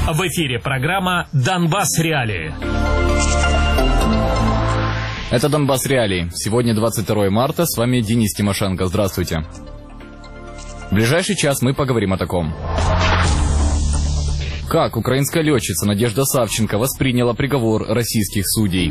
В эфире программа «Донбасс Реалии». Это «Донбасс Реалии». Сегодня 22 марта. С вами Денис Тимошенко. Здравствуйте. В ближайший час мы поговорим о таком. Как украинская летчица Надежда Савченко восприняла приговор российских судей?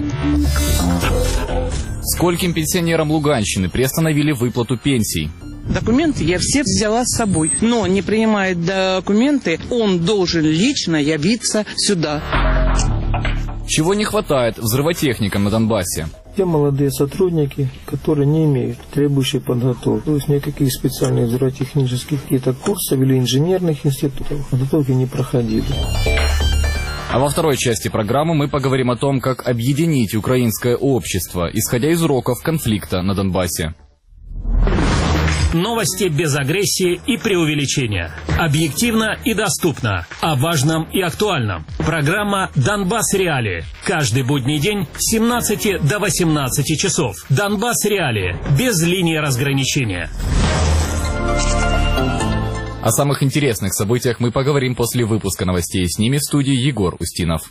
Скольким пенсионерам Луганщины приостановили выплату пенсий? Документы я все взяла с собой, но не принимает документы, он должен лично явиться сюда. Чего не хватает взрывотехникам на Донбассе? Те молодые сотрудники, которые не имеют требующей подготовки, то есть никаких специальных взрывотехнических каких-то курсов или инженерных институтов подготовки не проходили. А во второй части программы мы поговорим о том, как объединить украинское общество, исходя из уроков конфликта на Донбассе. Новости без агрессии и преувеличения. Объективно и доступно. О важном и актуальном. Программа «Донбасс Реалии». Каждый будний день с 17 до 18 часов. «Донбасс Реалии». Без линии разграничения. О самых интересных событиях мы поговорим после выпуска новостей. С ними в студии Егор Устинов.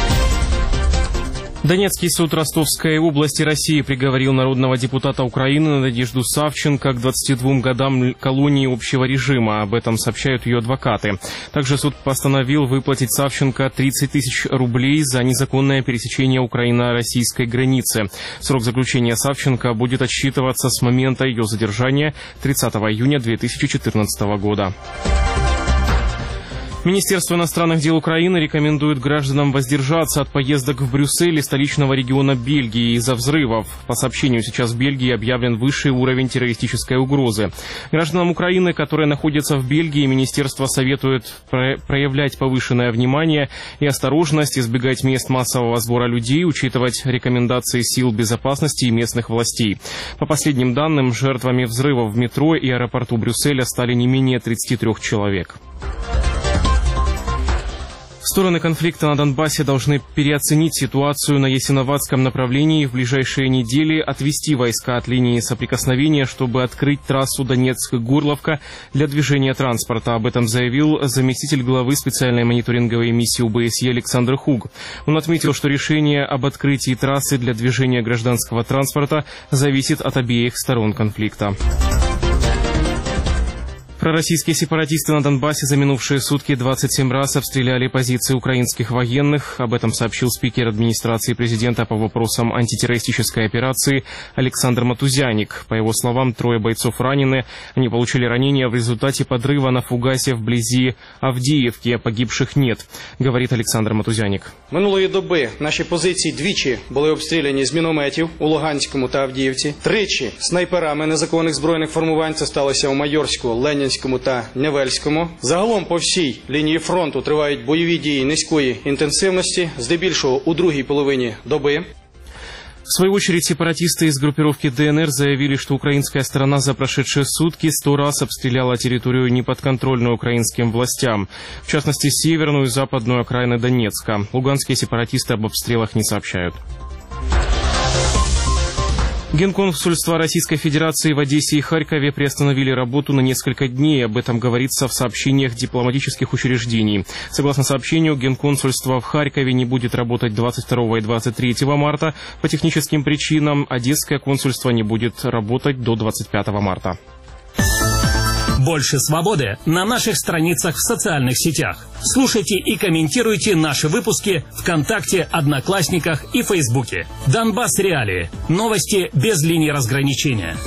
Донецкий суд Ростовской области России приговорил народного депутата Украины Надежду Савченко к 22 годам колонии общего режима. Об этом сообщают ее адвокаты. Также суд постановил выплатить Савченко 30 тысяч рублей за незаконное пересечение украино-российской границы. Срок заключения Савченко будет отсчитываться с момента ее задержания 30 июня 2014 года. Министерство иностранных дел Украины рекомендует гражданам воздержаться от поездок в Брюссель и столичного региона Бельгии из-за взрывов. По сообщению, сейчас в Бельгии объявлен высший уровень террористической угрозы. Гражданам Украины, которые находятся в Бельгии, министерство советует проявлять повышенное внимание и осторожность, избегать мест массового сбора людей, учитывать рекомендации сил безопасности и местных властей. По последним данным, жертвами взрывов в метро и аэропорту Брюсселя стали не менее 33 человек. Стороны конфликта на Донбассе должны переоценить ситуацию на Ясиноватском направлении и в ближайшие недели отвести войска от линии соприкосновения, чтобы открыть трассу Донецк-Горловка для движения транспорта. Об этом заявил заместитель главы специальной мониторинговой миссии ОБСЕ Александр Хуг. Он отметил, что решение об открытии трассы для движения гражданского транспорта зависит от обеих сторон конфликта. Пророссийские сепаратисты на Донбассе за минувшие сутки 27 раз обстреляли позиции украинских военных. Об этом сообщил спикер администрации президента по вопросам антитеррористической операции Александр Матузяник. По его словам, 3 бойцов ранены. Они получили ранения в результате подрыва на фугасе вблизи Авдіївки. Погибших нет, говорит Александр Матузяник. Минулої доби наші позиції двічі були обстріляні з мінометів у Луганському та Авдіївці. Тричі снайперами незаконних збройних формувань. Це сталося у Майорську, Ленінському та Невельському. Загалом по всій лінії фронту тривають бойові дії низької інтенсивності, здебільшого у другій половині доби. В свою очередь, сепаратисты из группировки ДНР заявили, что украинская сторона за прошедшие сутки 100 раз обстреляла территорию, неподконтрольную украинским властям, в частности, северную и западную окраины Донецка. Луганские сепаратисты об обстрелах не сообщают. Генконсульства Российской Федерации в Одессе и Харькове приостановили работу на несколько дней. Об этом говорится в сообщениях дипломатических учреждений. Согласно сообщению, генконсульство в Харькове не будет работать 22 и 23 марта. По техническим причинам Одесское консульство не будет работать до 25 марта. Больше свободы на наших страницах в социальных сетях. Слушайте и комментируйте наши выпуски ВКонтакте, Одноклассниках и Фейсбуке. Донбасс Реалии. Новости без линии разграничения.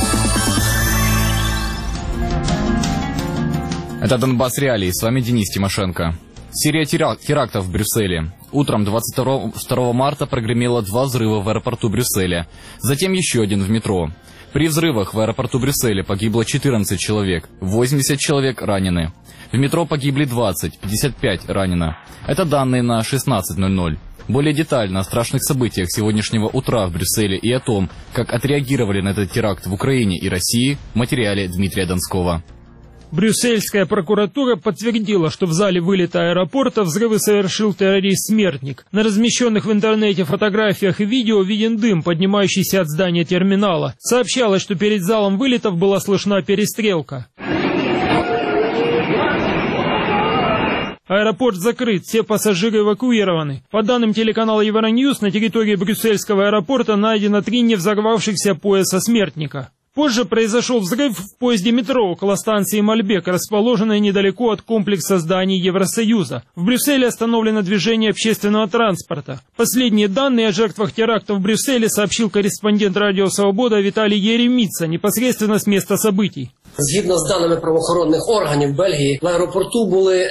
Это Донбасс Реалии. С вами Денис Тимошенко. Серия терактов в Брюсселе. Утром 22 марта прогремело 2 взрыва в аэропорту Брюсселя. Затем еще один в метро. При взрывах в аэропорту Брюсселя погибло 14 человек, 80 человек ранены. В метро погибли 20, 55 ранено. Это данные на 16:00. Более детально о страшных событиях сегодняшнего утра в Брюсселе и о том, как отреагировали на этот теракт в Украине и России, в материале Дмитрия Донского. Брюссельская прокуратура подтвердила, что в зале вылета аэропорта взрывы совершил террорист-смертник. На размещенных в интернете фотографиях и видео виден дым, поднимающийся от здания терминала. Сообщалось, что перед залом вылетов была слышна перестрелка. Аэропорт закрыт, все пассажиры эвакуированы. По данным телеканала Евроньюз, на территории брюссельского аэропорта найдено 3 невзорвавшихся пояса смертника. Позже произошел взрыв в поезде метро около станции Мальбек, расположенной недалеко от комплекса зданий Евросоюза. В Брюсселе остановлено движение общественного транспорта. Последние данные о жертвах теракта в Брюсселе сообщил корреспондент «Радио Свобода» Виталий Єреміца непосредственно с места событий. Згідно з даними правоохоронних органів Бельгії, в аеропорту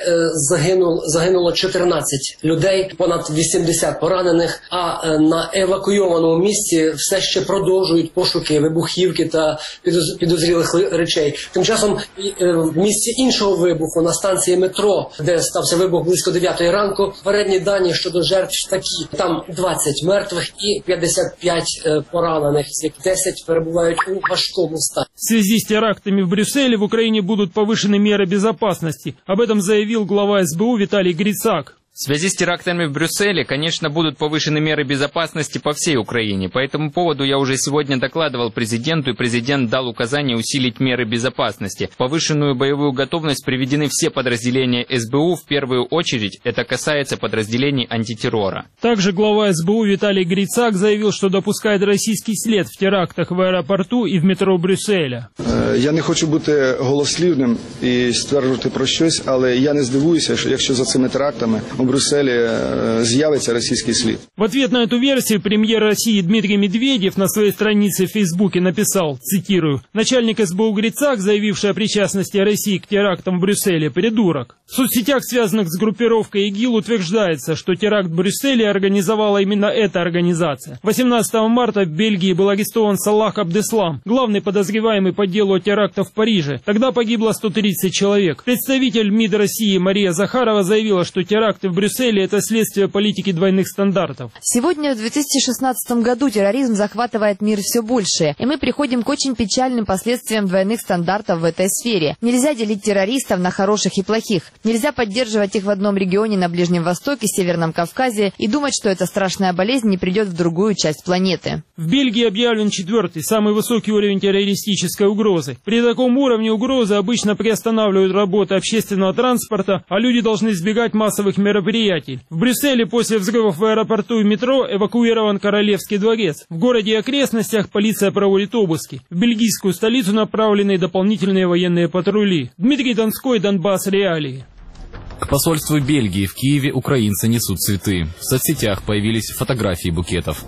загинуло 14 людей, понад 80 поранених, а на евакуйованому місці все ще продовжують пошуки вибухівки та підозрілих речей. Тим часом в місці іншого вибуху на станції метро, де стався вибух близько 9 ранку, попередні дані щодо жертв такі. Там 20 мертвих і 55 поранених, з яких 10 перебувають у важкому стані. В связи с терактами в Брюсселе в Украине будут повышены меры безопасности. Об этом заявил глава СБУ Виталий Грицак. В связи с терактами в Брюсселе, конечно, будут повышены меры безопасности по всей Украине. По этому поводу я уже сегодня докладывал президенту, и президент дал указание усилить меры безопасности. В повышенную боевую готовность приведены все подразделения СБУ. В первую очередь это касается подразделений антитеррора. Также глава СБУ Виталий Грицак заявил, что допускает российский след в терактах в аэропорту и в метро Брюсселя. Я не хочу бути голослівним і стверджувати про щось, але я не здивуюся, якщо за цими терактами у Брюсселе з'явится российский след. В ответ на эту версию премьер России Дмитрий Медведев на своей странице в Фейсбуке написал, цитирую, «Начальник СБУ Грицак, заявивший о причастности России к терактам в Брюсселе, придурок». В соцсетях, связанных с группировкой ИГИЛ, утверждается, что теракт в Брюсселе организовала именно эта организация. 18 марта в Бельгии был арестован Салах Абдеслам, главный подозреваемый по делу о терактах в Париже. Тогда погибло 130 человек. Представитель МИД России Мария Захарова заявила, что теракты в Брюсселе – это следствие политики двойных стандартов. Сегодня, в 2016 году, терроризм захватывает мир все больше, и мы приходим к очень печальным последствиям двойных стандартов в этой сфере. Нельзя делить террористов на хороших и плохих. Нельзя поддерживать их в одном регионе на Ближнем Востоке, Северном Кавказе и думать, что эта страшная болезнь не придет в другую часть планеты. В Бельгии объявлен 4-й, самый высокий уровень террористической угрозы. При таком уровне угрозы обычно приостанавливают работу общественного транспорта, а люди должны избегать массовых мероприятий. В Брюсселе после взрывов в аэропорту и метро эвакуирован Королевский дворец. В городе и окрестностях полиция проводит обыски. В бельгийскую столицу направлены дополнительные военные патрули. Дмитрий Донской, Донбасс, Реалии. К посольству Бельгии в Киеве украинцы несут цветы. В соцсетях появились фотографии букетов.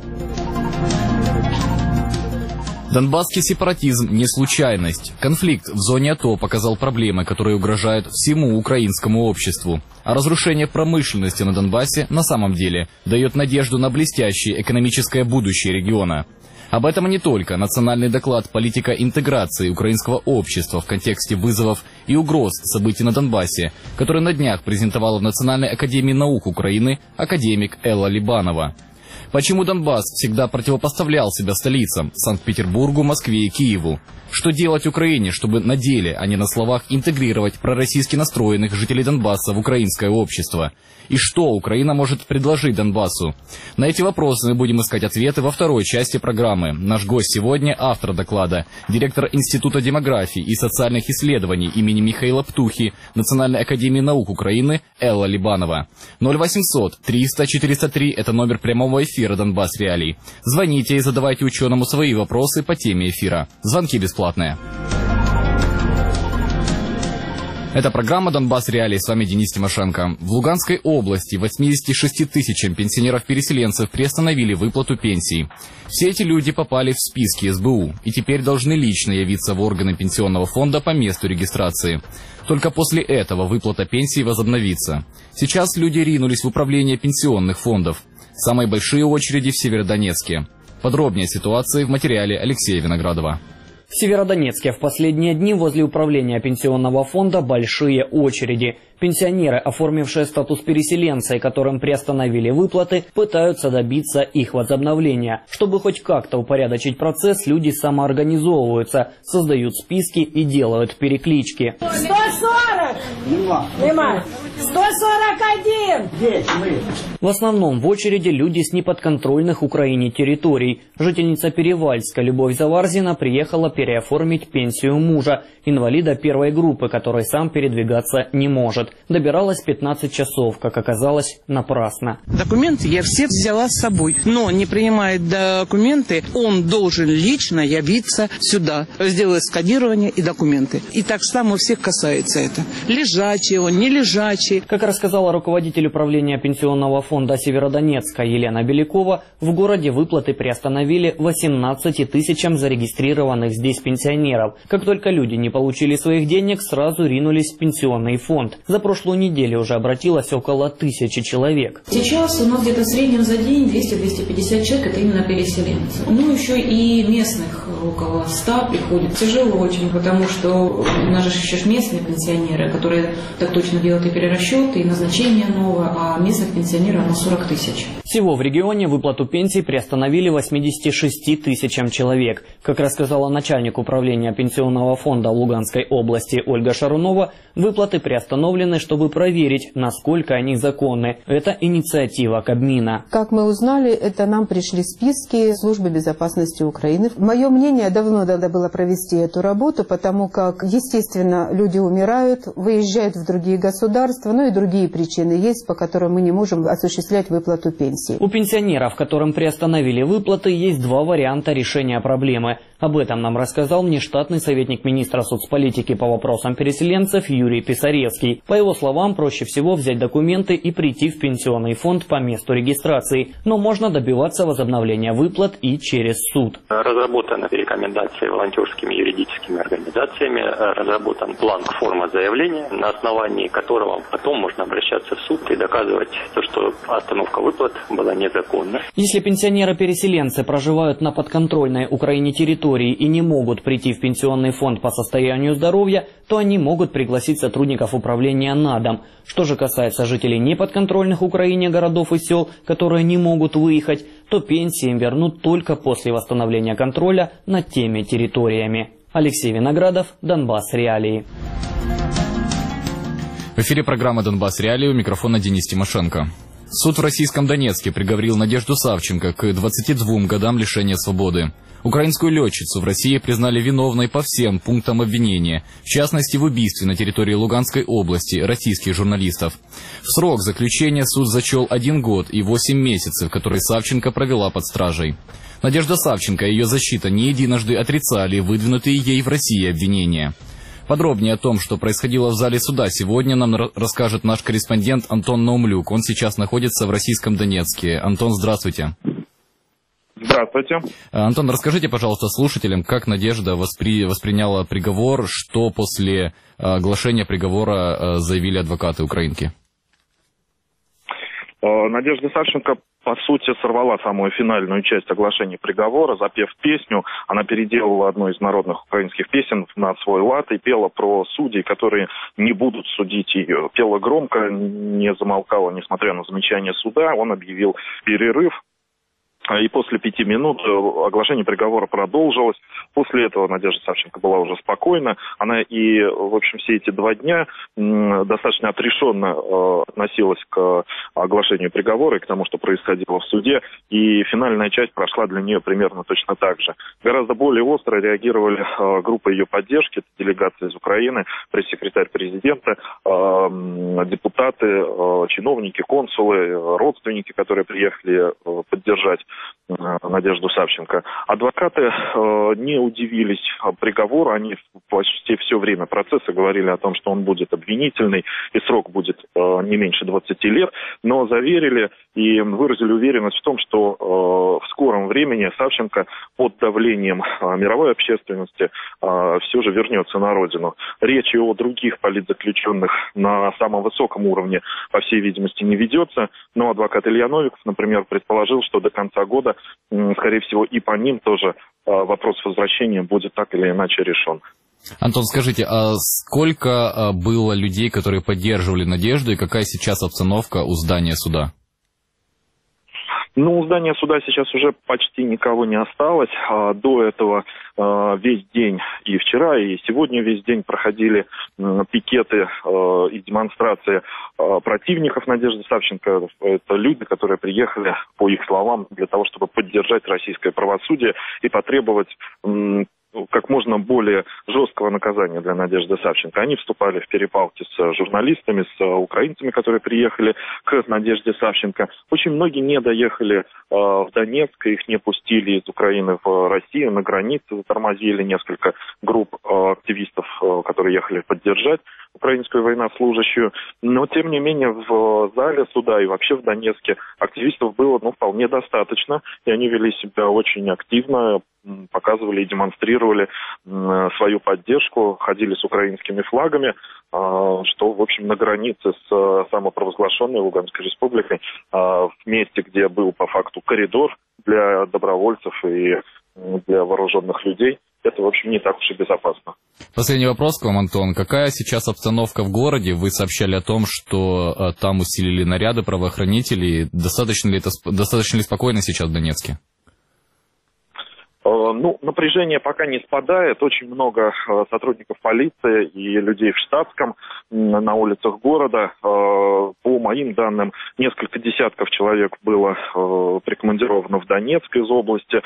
Донбасский сепаратизм не случайность. Конфликт в зоне АТО показал проблемы, которые угрожают всему украинскому обществу. А разрушение промышленности на Донбассе на самом деле дает надежду на блестящее экономическое будущее региона. Об этом и не только национальный доклад «Политика интеграции украинского общества в контексте вызовов и угроз событий на Донбассе», который на днях презентовала в Национальной академии наук Украины академик Элла Либанова. Почему Донбасс всегда противопоставлял себя столицам – Санкт-Петербургу, Москве и Киеву? Что делать Украине, чтобы на деле, а не на словах, интегрировать пророссийски настроенных жителей Донбасса в украинское общество? И что Украина может предложить Донбассу? На эти вопросы мы будем искать ответы во второй части программы. Наш гость сегодня – автор доклада, директор Института демографии и социальных исследований имени Михаила Птухи Национальной академии наук Украины Элла Либанова. 0800 300 403 – это номер прямого эфира «Донбасс Реалий». Звоните и задавайте ученому свои вопросы по теме эфира. Звонки бесплатные. Это программа «Донбасс Реалии». С вами Денис Тимошенко. В Луганской области 86 тысячам пенсионеров-переселенцев приостановили выплату пенсий. Все эти люди попали в списки СБУ и теперь должны лично явиться в органы пенсионного фонда по месту регистрации. Только после этого выплата пенсий возобновится. Сейчас люди ринулись в управление пенсионных фондов. Самые большие очереди в Северодонецке. Подробнее о ситуации в материале Алексея Виноградова. В Северодонецке в последние дни возле управления пенсионного фонда большие очереди. Пенсионеры, оформившие статус переселенца и которым приостановили выплаты, пытаются добиться их возобновления. Чтобы хоть как-то упорядочить процесс, люди самоорганизовываются, создают списки и делают переклички. 140! Нема. 141! В основном в очереди люди с неподконтрольных Украине территорий. Жительница Перевальска Любовь Заварзина приехала переоформить пенсию мужа, инвалида первой группы, который сам передвигаться не может. Добиралась 15 часов, как оказалось, напрасно. Документы я все взяла с собой, но не принимает документы, он должен лично явиться сюда, сделать сканирование и документы. И так само всех касается это. Лежачий он, не лежачий. Как рассказала руководитель управления пенсионного фонда Северодонецка Елена Белякова, в городе выплаты приостановили 18 тысячам зарегистрированных здесь пенсионеров. Как только люди не получили своих денег, сразу ринулись в пенсионный фонд. За прошлую неделю уже обратилось около 1000 человек. Сейчас у нас где-то в среднем за день 200-250 человек, это именно переселенцы. Ну, еще и местных около 100 приходит. Тяжело очень, потому что у нас же еще местные пенсионеры, которые так точно делают и перерасчеты, и назначение новое, а местных пенсионеров на 40 тысяч. Всего в регионе выплату пенсий приостановили 86 тысячам человек. Как рассказала начальник управления пенсионного фонда Луганской области Ольга Шарунова, выплаты приостановлены, чтобы проверить, насколько они законны. Это инициатива Кабмина. Как мы узнали, это нам пришли списки Службы безопасности Украины. Мое мнение, давно надо было провести эту работу, потому как, естественно, люди умирают, выезжают в другие государства, ну и другие причины есть, по которым мы не можем осуществлять выплату пенсии. У пенсионеров, которым приостановили выплаты, есть два варианта решения проблемы. Об этом нам рассказал внештатный советник министра соцполитики по вопросам переселенцев Юрий Писаревский. По его словам, проще всего взять документы и прийти в пенсионный фонд по месту регистрации. Но можно добиваться возобновления выплат и через суд. Разработаны рекомендации волонтерскими юридическими организациями, разработан план форма заявления, на основании которого потом можно обращаться в суд и доказывать то, что остановка выплат была незаконна. Если пенсионеры-переселенцы проживают на подконтрольной Украине территории и не могут прийти в пенсионный фонд по состоянию здоровья, то они могут пригласить сотрудников управления на дом. Что же касается жителей неподконтрольных Украине городов и сел, которые не могут выехать, то пенсии им вернут только после восстановления контроля над теми территориями. Алексей Виноградов, Донбасс Реалии. В эфире программа «Донбасс Реалии», у микрофона Денис Тимошенко. Суд в российском Донецке приговорил Надежду Савченко к 22 годам лишения свободы. Украинскую летчицу в России признали виновной по всем пунктам обвинения, в частности в убийстве на территории Луганской области российских журналистов. В срок заключения суд зачел 1 год и 8 месяцев, которые Савченко провела под стражей. Надежда Савченко и ее защита не единожды отрицали выдвинутые ей в России обвинения. Подробнее о том, что происходило в зале суда, сегодня нам расскажет наш корреспондент Антон Наумлюк. Он сейчас находится в российском Донецке. Антон, здравствуйте. Здравствуйте. Антон, расскажите, пожалуйста, слушателям, как Надежда восприняла приговор, что после оглашения приговора заявили адвокаты украинки? Надежда Савченко, по сути, сорвала самую финальную часть оглашения приговора, запев песню. Она переделала одну из народных украинских песен на свой лад и пела про судей, которые не будут судить ее. Пела громко, не замолкала, несмотря на замечания суда. Он объявил перерыв. И после 5 минут оглашение приговора продолжилось. После этого Надежда Савченко была уже спокойна. Она и, в общем, все эти 2 дня достаточно отрешенно относилась к оглашению приговора и к тому, что происходило в суде. И финальная часть прошла для нее примерно точно так же. Гораздо более остро реагировали группа ее поддержки, это делегация из Украины, пресс-секретарь президента, депутаты, чиновники, консулы, родственники, которые приехали поддержать Надежду Савченко. Адвокаты не удивились приговору, они почти все время процесса говорили о том, что он будет обвинительный и срок будет не меньше 20 лет, но заверили и выразили уверенность в том, что в скором времени Савченко под давлением мировой общественности все же вернется на родину. Речи о других политзаключенных на самом высоком уровне, по всей видимости, не ведется, но адвокат Илья Новиков, например, предположил, что до конца года, скорее всего, и по ним тоже вопрос возвращения будет так или иначе решен. Антон, скажите, а сколько было людей, которые поддерживали Надежду, и какая сейчас обстановка у здания суда? Ну, у здания суда сейчас уже почти никого не осталось. До этого весь день и вчера, и сегодня весь день проходили пикеты и демонстрации противников Надежды Савченко. Это люди, которые приехали, по их словам, для того, чтобы поддержать российское правосудие и потребовать как можно более жесткого наказания для Надежды Савченко. Они вступали в перепалки с журналистами, с украинцами, которые приехали к Надежде Савченко. Очень многие не доехали в Донецк, их не пустили из Украины в Россию, на границе затормозили несколько групп активистов, которые ехали поддержать украинскую военнослужащую. Но, тем не менее, в зале суда и вообще в Донецке активистов было вполне достаточно, и они вели себя очень активно, показывали и демонстрировали свою поддержку, ходили с украинскими флагами, что, в общем, на границе с самопровозглашенной Луганской республикой, в месте, где был по факту коридор для добровольцев и для вооруженных людей, это, в общем, не так уж и безопасно. Последний вопрос к вам, Антон. Какая сейчас обстановка в городе? Вы сообщали о том, что там усилили наряды правоохранителей. Достаточно ли спокойно сейчас в Донецке? Напряжение пока не спадает. Очень много сотрудников полиции и людей в штатском на улицах города. По моим данным, несколько десятков человек было прикомандировано в Донецк из области.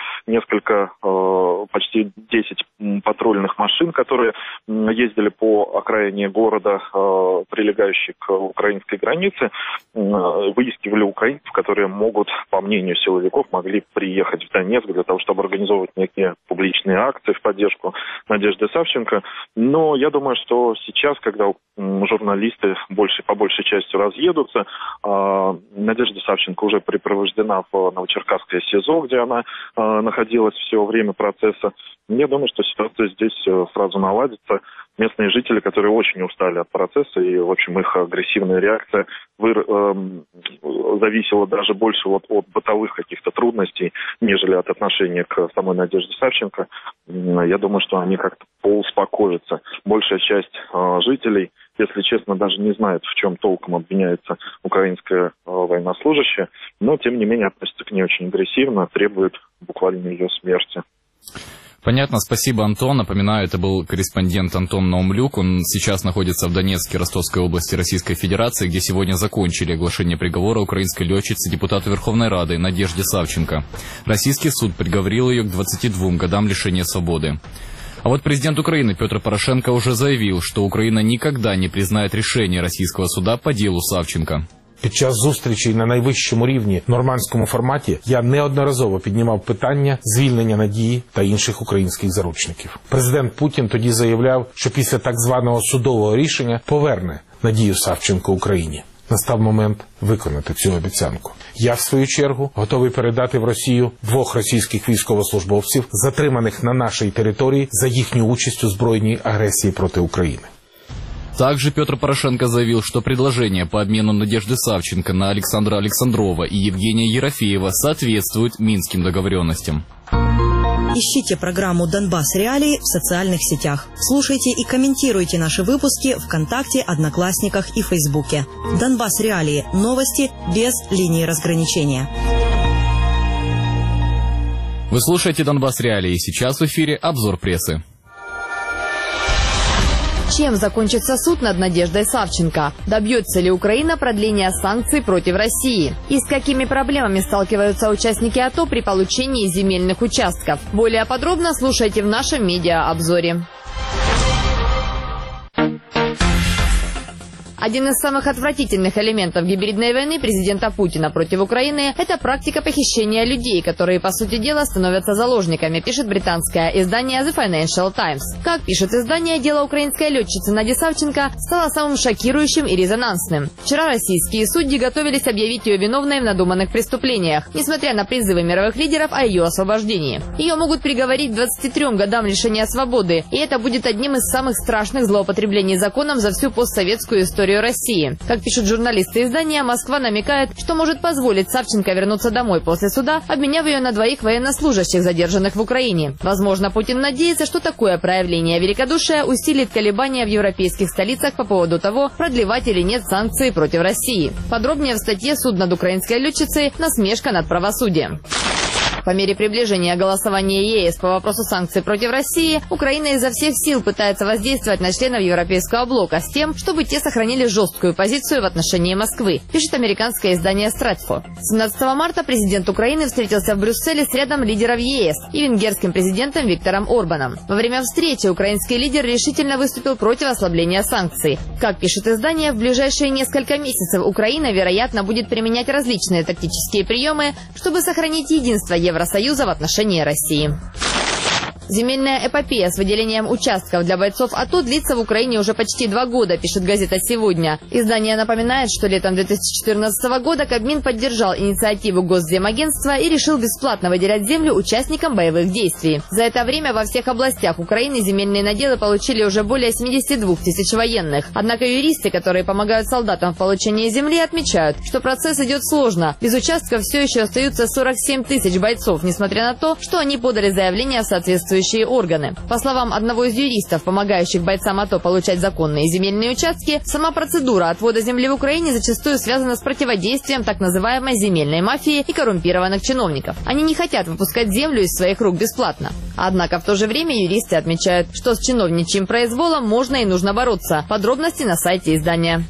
Почти 10 патрульных машин, которые ездили по окраине города, прилегающей к украинской границе, выискивали украинцев, которые могут, по мнению силовиков, могли приехать в Донецк для того, чтобы организовывать некие публичные акции в поддержку Надежды Савченко. Но я думаю, что сейчас, когда журналисты по большей части разъедутся, Надежда Савченко уже припровождена в Новочеркасское СИЗО, где она находилась все время процесса. Я думаю, что ситуация здесь сразу наладится. Местные жители, которые очень устали от процесса, и, в общем, их агрессивная реакция зависела даже больше от бытовых каких-то трудностей, нежели от отношения к самой Надежде Савченко. Я думаю, что они как-то поуспокоятся. Большая часть жителей, если честно, даже не знает, в чем толком обвиняется украинская военнослужащая, но, тем не менее, относится к ней очень агрессивно, требует буквально ее смерти. Понятно, спасибо, Антон. Напоминаю, это был корреспондент Антон Наумлюк. Он сейчас находится в Донецке, Ростовской области Российской Федерации, где сегодня закончили оглашение приговора украинской летчице, депутату Верховной Рады Надежде Савченко. Российский суд приговорил ее к 22 годам лишения свободы. А вот президент Украины Петр Порошенко уже заявил, что Украина никогда не признает решение российского суда по делу Савченко. Під час зустрічей на найвищому рівні в нормандському форматі я неодноразово піднімав питання звільнення Надії та інших українських заручників. Президент Путін тоді заявляв, що після так званого судового рішення поверне Надію Савченко Україні. Настав момент виконати цю обіцянку. Я, в свою чергу, готовий передати в Росію 2 російських військовослужбовців, затриманих на нашій території за їхню участь у збройній агресії проти України. Также Петр Порошенко заявил, что предложение по обмену Надежды Савченко на Александра Александрова и Евгения Ерофеева соответствует Минским договоренностям. Ищите программу «Донбасс Реалии» в социальных сетях. Слушайте и комментируйте наши выпуски ВКонтакте, Одноклассниках и Фейсбуке. «Донбасс Реалии» – новости без линии разграничения. Вы слушаете «Донбасс Реалии». Сейчас в эфире обзор прессы. Чем закончится суд над Надеждой Савченко? Добьется ли Украина продления санкций против России? И с какими проблемами сталкиваются участники АТО при получении земельных участков? Более подробно слушайте в нашем медиа-обзоре. Один из самых отвратительных элементов гибридной войны президента Путина против Украины – это практика похищения людей, которые, по сути дела, становятся заложниками, пишет британское издание The Financial Times. Как пишет издание, дело украинской летчицы Нади Савченко стало самым шокирующим и резонансным. Вчера российские судьи готовились объявить ее виновной в надуманных преступлениях, несмотря на призывы мировых лидеров о ее освобождении. Ее могут приговорить к 23 годам лишения свободы, и это будет одним из самых страшных злоупотреблений законом за всю постсоветскую историю территорию России. Как пишут журналисты издания, Москва намекает, что может позволить Савченко вернуться домой после суда, обменяв ее на 2 военнослужащих, задержанных в Украине. Возможно, Путин надеется, что такое проявление великодушия усилит колебания в европейских столицах по поводу того, продлевать или нет санкции против России. Подробнее в статье «Суд над украинской летчицей. Насмешка над правосудием». По мере приближения голосования ЕС по вопросу санкций против России, Украина изо всех сил пытается воздействовать на членов Европейского блока с тем, чтобы те сохранили жесткую позицию в отношении Москвы, пишет американское издание Стратфо. 17 марта президент Украины встретился в Брюсселе с рядом лидеров ЕС и венгерским президентом Виктором Орбаном. Во время встречи украинский лидер решительно выступил против ослабления санкций. Как пишет издание, в ближайшие несколько месяцев Украина, вероятно, будет применять различные тактические приемы, чтобы сохранить единство Евросоюза в отношении России. Земельная эпопея с выделением участков для бойцов АТО длится в Украине уже почти 2 года, пишет газета «Сегодня». Издание напоминает, что летом 2014 года Кабмин поддержал инициативу Госземагентства и решил бесплатно выделять землю участникам боевых действий. За это время во всех областях Украины земельные наделы получили уже более 72 тысяч военных. Однако юристы, которые помогают солдатам в получении земли, отмечают, что процесс идет сложно. Без участков все еще остаются 47 тысяч бойцов, несмотря на то, что они подали заявление в соответствующие органы. По словам одного из юристов, помогающих бойцам АТО получать законные земельные участки, сама процедура отвода земли в Украине зачастую связана с противодействием так называемой земельной мафии и коррумпированных чиновников. Они не хотят выпускать землю из своих рук бесплатно. Однако в то же время юристы отмечают, что с чиновничьим произволом можно и нужно бороться. Подробности на сайте издания.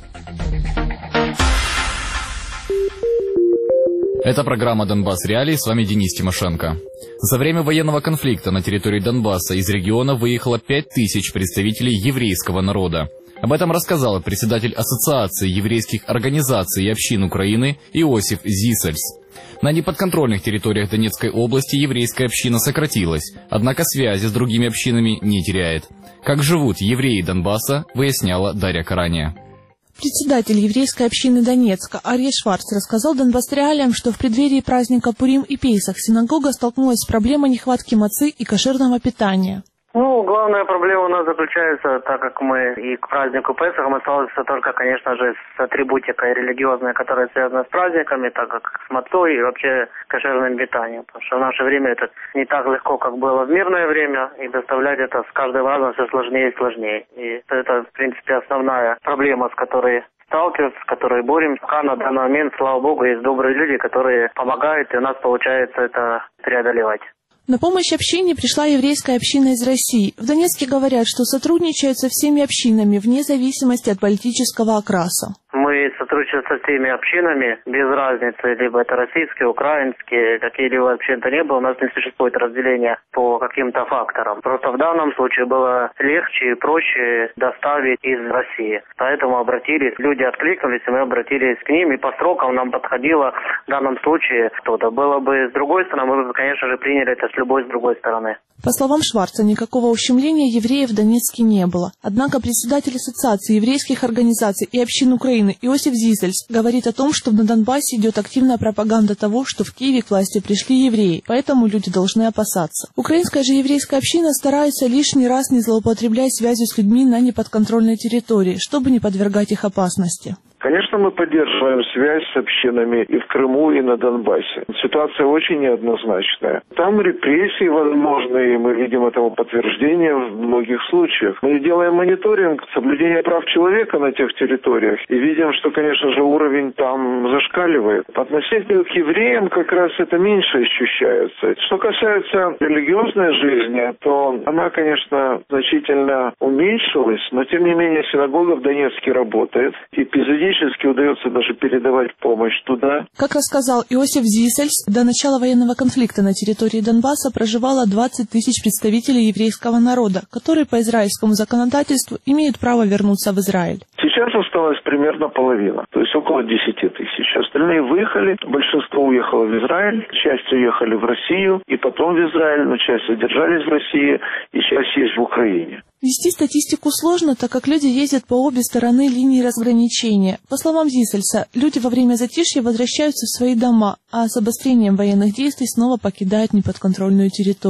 Это программа «Донбасс Реалии», с вами Денис Тимошенко. За время военного конфликта на территории Донбасса из региона выехало 5000 представителей еврейского народа. Об этом рассказал председатель Ассоциации еврейских организаций и общин Украины Иосиф Зисельс. На неподконтрольных территориях Донецкой области еврейская община сократилась, однако связи с другими общинами не теряет. Как живут евреи Донбасса, выясняла Дарья Карания. Председатель еврейской общины Донецка Арье Шварц рассказал Донбасс Реалиям, что в преддверии праздника Пурим и Пейсах синагога столкнулась с проблемой нехватки мацы и кошерного питания. Главная проблема у нас заключается, так как мы и к празднику Песах мы сталкиваемся только, конечно же, с атрибутикой религиозной, которая связана с праздниками, так как с мацой и вообще кошерным питанием. Потому что в наше время это не так легко, как было в мирное время, и доставлять это с каждым разом все сложнее и сложнее. И это, в принципе, основная проблема, с которой сталкиваются, с которой боремся. Пока на данный момент, слава богу, есть добрые люди, которые помогают, и у нас получается это преодолевать. На помощь общине пришла еврейская община из России. В Донецке говорят, что сотрудничают со всеми общинами, вне зависимости от политического окраса. Мы сотрудничаем со всеми общинами, без разницы, либо это российские, украинские, какие-либо общины не было, у нас не существует разделения по каким-то факторам. Просто в данном случае было легче и проще доставить из России. Поэтому обратились, люди откликнулись, и мы обратились к ним, и по срокам нам подходило в данном случае что-то. Было бы с другой стороны, мы бы, конечно же, приняли это с любой с другой стороны. По словам Шварца, никакого ущемления евреев в Донецке не было. Однако председатель Ассоциации еврейских организаций и общин Украины Иосиф Зисельс говорит о том, что на Донбассе идет активная пропаганда того, что в Киеве к власти пришли евреи, поэтому люди должны опасаться. Украинская же еврейская община старается лишний раз не злоупотреблять связью с людьми на неподконтрольной территории, чтобы не подвергать их опасности. Конечно, мы поддерживаем связь с общинами и в Крыму, и на Донбассе. Ситуация очень неоднозначная. Там репрессии возможны, и мы видим этому подтверждение в многих случаях. Мы делаем мониторинг соблюдения прав человека на тех территориях и видим, что, конечно же, уровень там зашкаливает. Относительно к евреям как раз это меньше ощущается. Что касается религиозной жизни, то она, конечно, значительно уменьшилась, но, тем не менее, синагога в Донецке работает, и эпизодически удается даже передавать помощь туда. Как рассказал Иосиф Зисельс, до начала военного конфликта на территории Донбасса проживало 20 тысяч представителей еврейского народа, которые по израильскому законодательству имеют право вернуться в Израиль. Сейчас осталось примерно половина, то есть около 10 тысяч. Остальные выехали, большинство уехало в Израиль, часть уехали в Россию и потом в Израиль, но часть задержались в России и часть есть в Украине. Вести статистику сложно, так как люди ездят по обе стороны линии разграничения. По словам Зисельса, люди во время затишья возвращаются в свои дома, а с обострением военных действий снова покидают неподконтрольную территорию.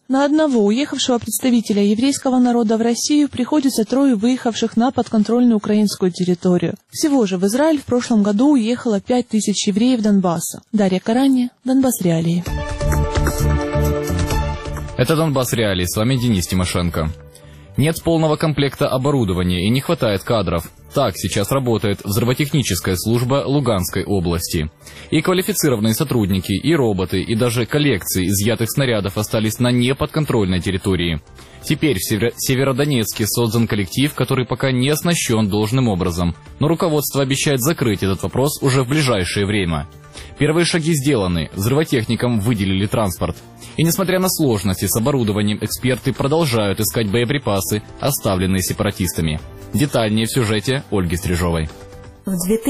На одного уехавшего представителя еврейского народа в Россию приходится 3 выехавших на подконтрольную украинскую территорию. Всего же в Израиль в прошлом году уехало 5000 евреев Донбасса. Дарья Карани, Донбасс Реалии. Это Донбасс Реалии, с вами Денис Тимошенко. Нет полного комплекта оборудования и не хватает кадров. Так сейчас работает взрывотехническая служба Луганской области. И квалифицированные сотрудники, и роботы, и даже коллекции изъятых снарядов остались на неподконтрольной территории. Теперь в Северодонецке создан коллектив, который пока не оснащен должным образом. Но руководство обещает закрыть этот вопрос уже в ближайшее время. Первые шаги сделаны, взрывотехникам выделили транспорт. И несмотря на сложности с оборудованием, эксперты продолжают искать боеприпасы, оставленные сепаратистами. Детальнее в сюжете Ольги Стрижовой. В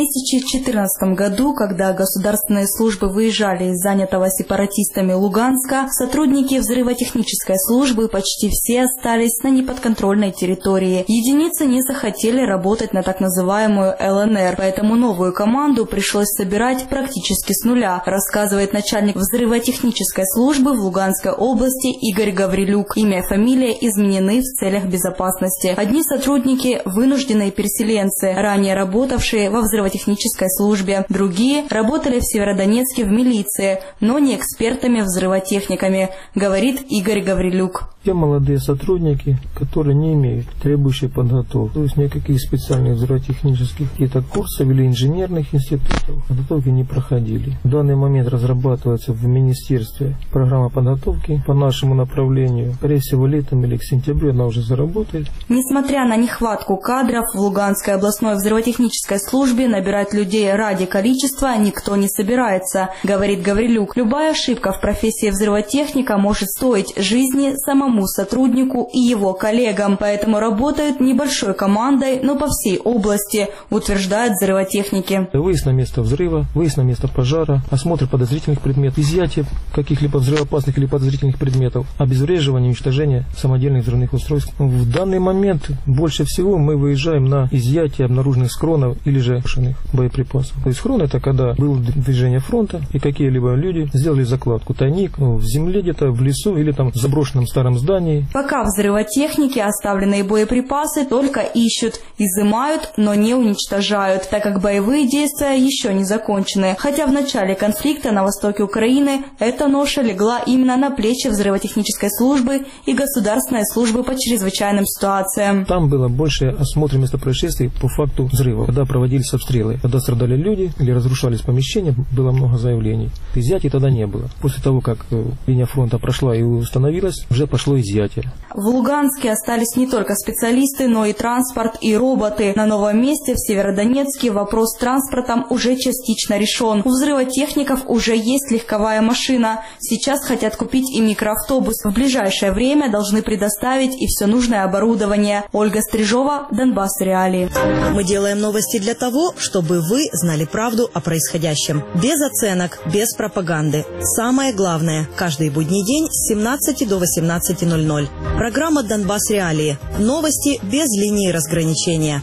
2014 году, когда государственные службы выезжали из занятого сепаратистами Луганска, сотрудники взрывотехнической службы почти все остались на неподконтрольной территории. Единицы не захотели работать на так называемую ЛНР, поэтому новую команду пришлось собирать практически с нуля, рассказывает начальник взрывотехнической службы в Луганской области Игорь Гаврилюк. Имя и фамилия изменены в целях безопасности. Одни сотрудники – вынужденные переселенцы, ранее работавшие во взрывотехнической службе. Другие работали в Северодонецке в милиции, но не экспертами-взрывотехниками, говорит Игорь Гаврилюк. Те молодые сотрудники, которые не имеют требующей подготовки, то есть никаких специальных взрывотехнических курсов или инженерных институтов подготовки не проходили. В данный момент разрабатывается в министерстве программа подготовки по нашему направлению. Скорее всего, летом или к сентябрю она уже заработает. Несмотря на нехватку кадров, в Луганской областной взрывотехнической службе набирать людей ради количества никто не собирается, говорит Гаврилюк. Любая ошибка в профессии взрывотехника может стоить жизни самому сотруднику и его коллегам, поэтому работают небольшой командой, но по всей области, утверждают взрывотехники. Выезд на место взрыва, выезд на место пожара, осмотр подозрительных предметов, изъятие каких-либо взрывоопасных или подозрительных предметов, обезвреживание, уничтожение самодельных взрывных устройств. В данный момент больше всего мы выезжаем на изъятие обнаруженных схронов или же боеприпасов. То есть схрон — это когда было движение фронта и какие-либо люди сделали закладку, тайник в земле где-то, в лесу или там в заброшенном старом здании. Пока взрывотехники оставленные боеприпасы только ищут, изымают, но не уничтожают, так как боевые действия еще не закончены. Хотя в начале конфликта на востоке Украины эта ноша легла именно на плечи взрывотехнической службы и государственной службы по чрезвычайным ситуациям. Там было больше осмотра места происшествий по факту взрыва. Когда проводились обстрелы, когда страдали люди или разрушались помещения, было много заявлений. Изъятий тогда не было. После того, как линия фронта прошла и установилась, уже пошло изъятие. В Луганске остались не только специалисты, но и транспорт, и роботы. На новом месте в Северодонецке вопрос с транспортом уже частично решен. У взрывотехников уже есть легковая машина. Сейчас хотят купить и микроавтобус. В ближайшее время должны предоставить и все нужное оборудование. Ольга Стрижова, Донбасс Реалии. Мы делаем новости для того, чтобы вы знали правду о происходящем. Без оценок, без пропаганды. Самое главное, каждый будний день с 17 до 18:00. Программа «Донбасс Реалии». Новости без линии разграничения.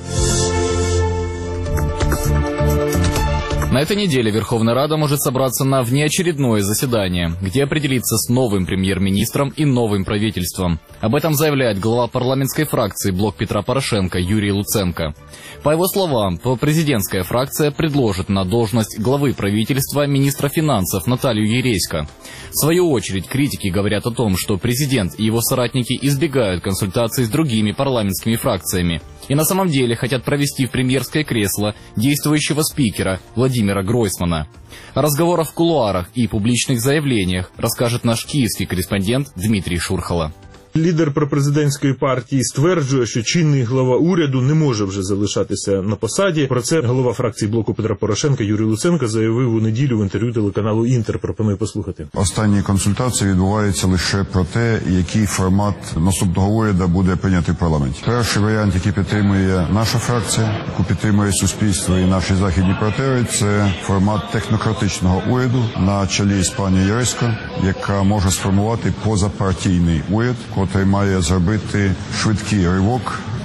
На этой неделе Верховная Рада может собраться на внеочередное заседание, где определиться с новым премьер-министром и новым правительством. Об этом заявляет глава парламентской фракции «Блок Петра Порошенко» Юрий Луценко. По его словам, президентская фракция предложит на должность главы правительства министра финансов Наталью Ерейско. В свою очередь, критики говорят о том, что президент и его соратники избегают консультаций с другими парламентскими фракциями и на самом деле хотят провести в премьерское кресло действующего спикера Владимира Гройсмана. О разговорах в кулуарах и публичных заявлениях расскажет наш київський корреспондент Дмитрий Шурхало. Лідер пропрезидентської партії стверджує, що чинний глава уряду не може вже залишатися на посаді. Про це голова фракції блоку Петра Порошенка Юрій Луценко заявив у неділю в інтерв'ю телеканалу «Інтер». Пропоную послухати. Останні консультації відбуваються лише про те, який формат наступного уряду буде прийнятий в парламенті. Перший варіант, який підтримує наша фракція, яку підтримує суспільство і наші західні партнери, це формат технократичного уряду на чолі з пані Єрейсько, яка може сформувати позапартійний уряд, котрий має зробити швидкий ривок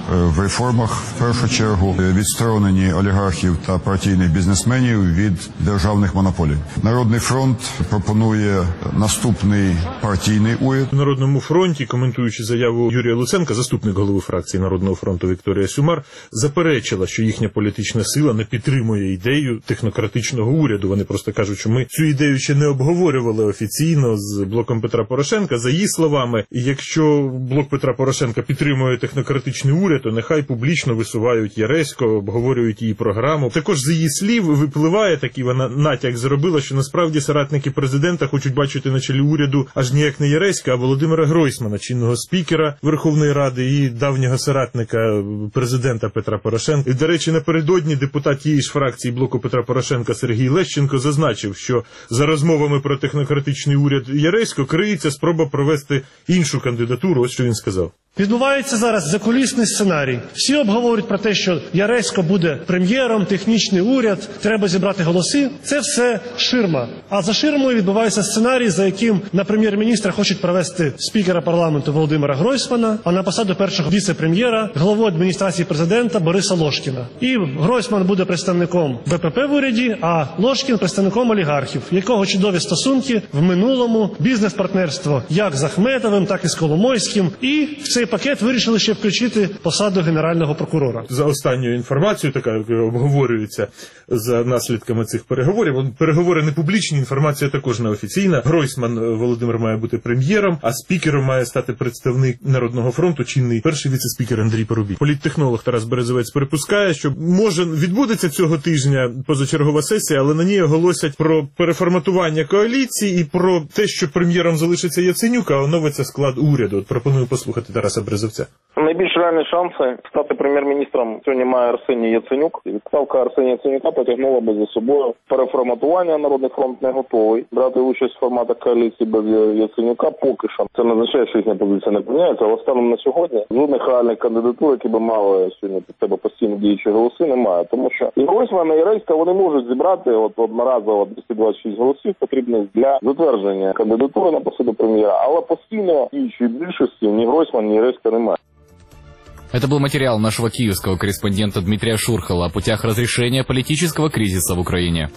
в реформах, в першу чергу, відсторонені олігархів та партійних бізнесменів від державних монополій. Народний фронт пропонує наступний партійний уряд. У Народному фронті, коментуючи заяву Юрія Луценка, заступник голови фракції Народного фронту Вікторія Сюмар, заперечила, що їхня політична сила не підтримує ідею технократичного уряду. Вони просто кажуть, що ми цю ідею ще не обговорювали офіційно з блоком Петра Порошенка. За її словами, якщо блок Петра Порошенка підтримує технократичний уряд, то нехай публічно висувають Яресько, обговорюють її програму. Також з її слів випливає, такий вона натяк зробила, що насправді соратники президента хочуть бачити на чолі уряду аж ніяк не Яреська, а Володимира Гройсмана, чинного спікера Верховної Ради і давнього соратника президента Петра Порошенка. І, до речі, напередодні депутат тієї ж фракції блоку Петра Порошенка Сергій Лещенко зазначив, що за розмовами про технократичний уряд Яресько криється спроба провести іншу кандидатуру. Ось що він сказав. Відбувається зараз закулісний сценарій. Всі обговорюють про те, що Яресько буде прем'єром, технічний уряд, треба зібрати голоси. Це все ширма. А за ширмою відбувається сценарій, за яким на прем'єр-міністра хочуть провести спікера парламенту Володимира Гройсмана, а на посаду першого віце-прем'єра главу адміністрації президента Бориса Лошкіна. І Гройсман буде представником БПП в уряді, а Лошкін представником олігархів, якого чудові стосунки в минулому, бізнес-партнерство як з Ахметовим, так і з Коломойським. І в цей пакет вирішили ще включити посаду генерального прокурора. За останньою інформацією, така обговорюється за наслідками цих переговорів. Переговори не публічні, інформація також не офіційна. Гройсман Володимир має бути прем'єром, а спікером має стати представник Народного фронту, чинний перший віце-спікер Андрій Парубій. Політтехнолог Тарас Березовець припускає, що може відбудеться цього тижня позачергова сесія, але на ній оголосять про переформатування коаліції і про те, що прем'єром залишиться Яценюк, а оновиться склад уряду. От пропоную послухати Тараса Березовця. Найбільш реальні шанси стати прем'єр-міністром сьогодні має Арсеній Яценюк. Відставка Арсенія Яценюка потягнула би за собою переформатування. Народний фронт не готовий брати участь в форматах коаліції без Яценюка поки що. Це не означає, що їхня позиція не поміняється, але станом на сьогодні жодних реальних кандидатур, які би мали сьогодні під себе постійно діючі голоси, немає. Тому що і Гройсмана, і Яреська вони можуть зібрати одноразово 226 голосів, потрібних для затвердження кандидатури на посаду прем'єра, але постійно діючої більшості ні Гройсман, ні Яреська немає. Это был материал нашего киевского корреспондента Дмитрия Шурхала о путях разрешения политического кризиса в Украине.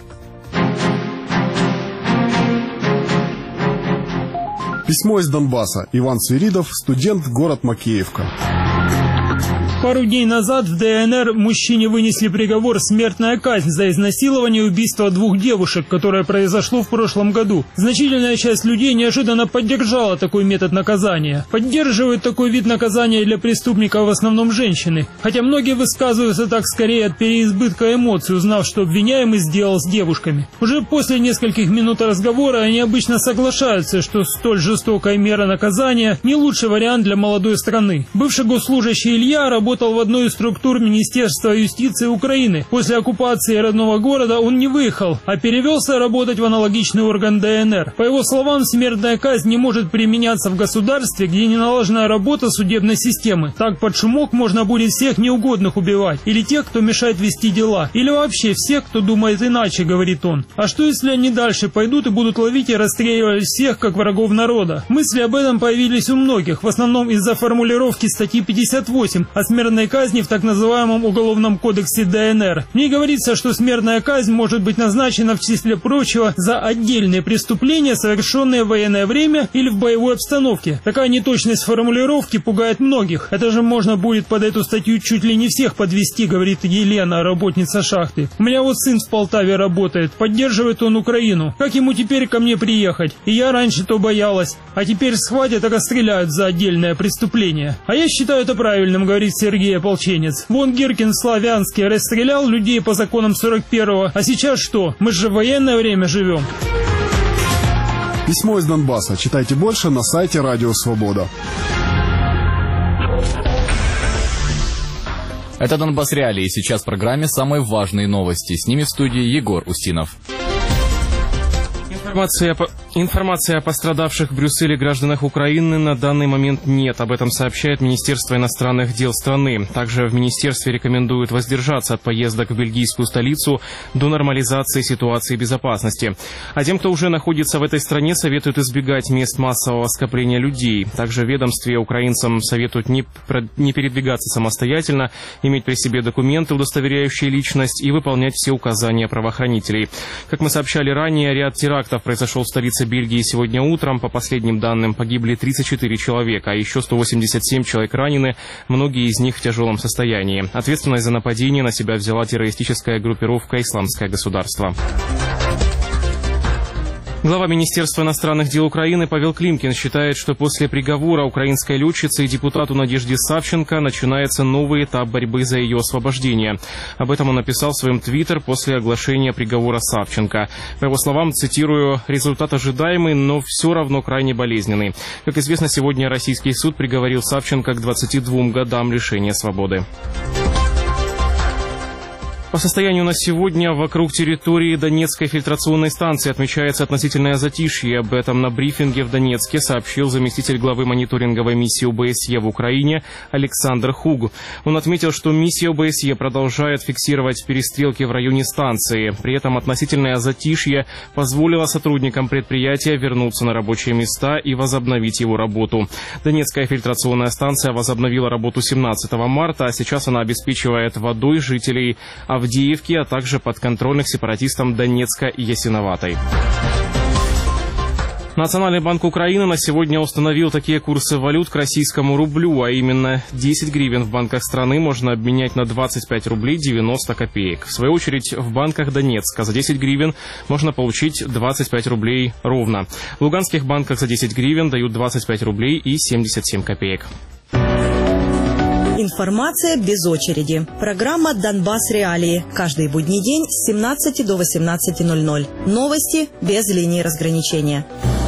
Письмо из Донбасса. Иван Свиридов, студент, город Макеевка. Пару дней назад в ДНР мужчине вынесли приговор «Смертная казнь» за изнасилование и убийство двух девушек, которое произошло в прошлом году. Значительная часть людей неожиданно поддержала такой метод наказания. Поддерживают такой вид наказания для преступников в основном женщины. Хотя многие высказываются так скорее от переизбытка эмоций, узнав, что обвиняемый сделал с девушками. Уже после нескольких минут разговора они обычно соглашаются, что столь жестокая мера наказания не лучший вариант для молодой страны. Бывший госслужащий Илья работал в одной из структур Министерства юстиции Украины. После оккупации родного города он не выехал, а перевелся работать в аналогичный орган ДНР. По его словам, смертная казнь не может применяться в государстве, где не налажена работа судебной системы. Так под шумок можно будет всех неугодных убивать. Или тех, кто мешает вести дела. Или вообще всех, кто думает иначе, говорит он. А что если они дальше пойдут и будут ловить и расстреливать всех, как врагов народа? Мысли об этом появились у многих, в основном из-за формулировки статьи 58 о смертной казни в так называемом Уголовном кодексе ДНР. В ней говорится, что смертная казнь может быть назначена в числе прочего за отдельные преступления, совершенные в военное время или в боевой обстановке. Такая неточность формулировки пугает многих. Это же можно будет под эту статью чуть ли не всех подвести, говорит Елена, работница шахты. У меня вот сын в Полтаве работает, поддерживает он Украину. Как ему теперь ко мне приехать? И я раньше-то боялась, а теперь схватят и расстреляют за отдельное преступление. А я считаю это правильным, говорит Сергей Ополченец. Вон Гиркин в Славянске расстрелял людей по законам 41-го, а сейчас что? Мы же в военное время живем. Письмо из Донбасса. Читайте больше на сайте Радио Свобода. Это «Донбасс Реалии». Сейчас в программе самые важные новости. С ними в студии Егор Устинов. Информации о пострадавших в Брюсселе гражданах Украины на данный момент нет. Об этом сообщает Министерство иностранных дел страны. Также в министерстве рекомендуют воздержаться от поездок в бельгийскую столицу до нормализации ситуации безопасности. А тем, кто уже находится в этой стране, советуют избегать мест массового скопления людей. Также в ведомстве украинцам советуют не передвигаться самостоятельно, иметь при себе документы, удостоверяющие личность, и выполнять все указания правоохранителей. Как мы сообщали ранее, ряд терактов произошел в столице Бельгии сегодня утром. По последним данным, погибли 34 человека, а еще 187 человек ранены, многие из них в тяжелом состоянии. Ответственность за нападение на себя взяла террористическая группировка «Исламское государство». Глава Министерства иностранных дел Украины Павел Климкин считает, что после приговора украинской летчицы и депутату Надежде Савченко начинается новый этап борьбы за ее освобождение. Об этом он написал в своем твиттер после оглашения приговора Савченко. По его словам, цитирую, «результат ожидаемый, но все равно крайне болезненный». Как известно, сегодня российский суд приговорил Савченко к 22 годам лишения свободы. По состоянию на сегодня вокруг территории Донецкой фильтрационной станции отмечается относительное затишье. Об этом на брифинге в Донецке сообщил заместитель главы мониторинговой миссии ОБСЕ в Украине Александр Хуг. Он отметил, что миссия ОБСЕ продолжает фиксировать перестрелки в районе станции. При этом относительное затишье позволило сотрудникам предприятия вернуться на рабочие места и возобновить его работу. Донецкая фильтрационная станция возобновила работу 17 марта, а сейчас она обеспечивает водой жителей Авдеевки, а также подконтрольных сепаратистам Донецка и Ясиноватой. Национальный банк Украины на сегодня установил такие курсы валют к российскому рублю, а именно 10 гривен в банках страны можно обменять на 25 рублей 90 копеек. В свою очередь в банках Донецка за 10 гривен можно получить 25 рублей ровно. В луганских банках за 10 гривен дают 25 рублей и 77 копеек. Информация без очереди. Программа «Донбасс. Реалии». Каждый будний день с 17 до 18:00. Новости без линии разграничения.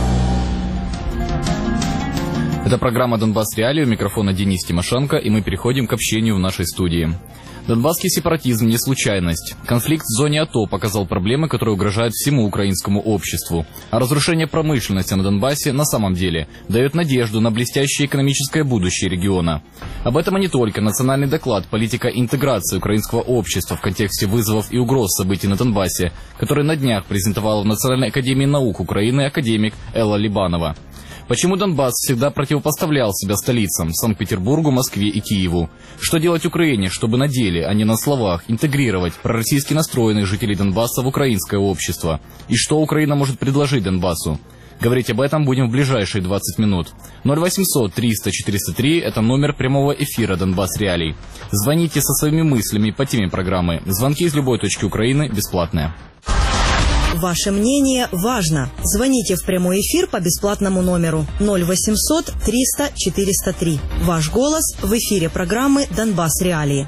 Это программа «Донбасс. Реалии». У микрофона Денис Тимошенко, и мы переходим к общению в нашей студии. Донбасский сепаратизм не случайность. Конфликт в зоне АТО показал проблемы, которые угрожают всему украинскому обществу. А разрушение промышленности на Донбассе на самом деле дает надежду на блестящее экономическое будущее региона. Об этом и не только. Национальный доклад «Политика интеграции украинского общества в контексте вызовов и угроз событий на Донбассе», который на днях презентовала в Национальной академии наук Украины академик Элла Либанова. Почему Донбасс всегда противопоставлял себя столицам – Санкт-Петербургу, Москве и Киеву? Что делать Украине, чтобы на деле, а не на словах, интегрировать пророссийски настроенных жителей Донбасса в украинское общество? И что Украина может предложить Донбассу? Говорить об этом будем в ближайшие 20 минут. 0800 300 403 – это номер прямого эфира «Донбасс. Реалий». Звоните со своими мыслями по теме программы. Звонки из любой точки Украины бесплатные. Ваше мнение важно. Звоните в прямой эфир по бесплатному номеру 0800 300 403. Ваш голос в эфире программы «Донбасс. Реалии».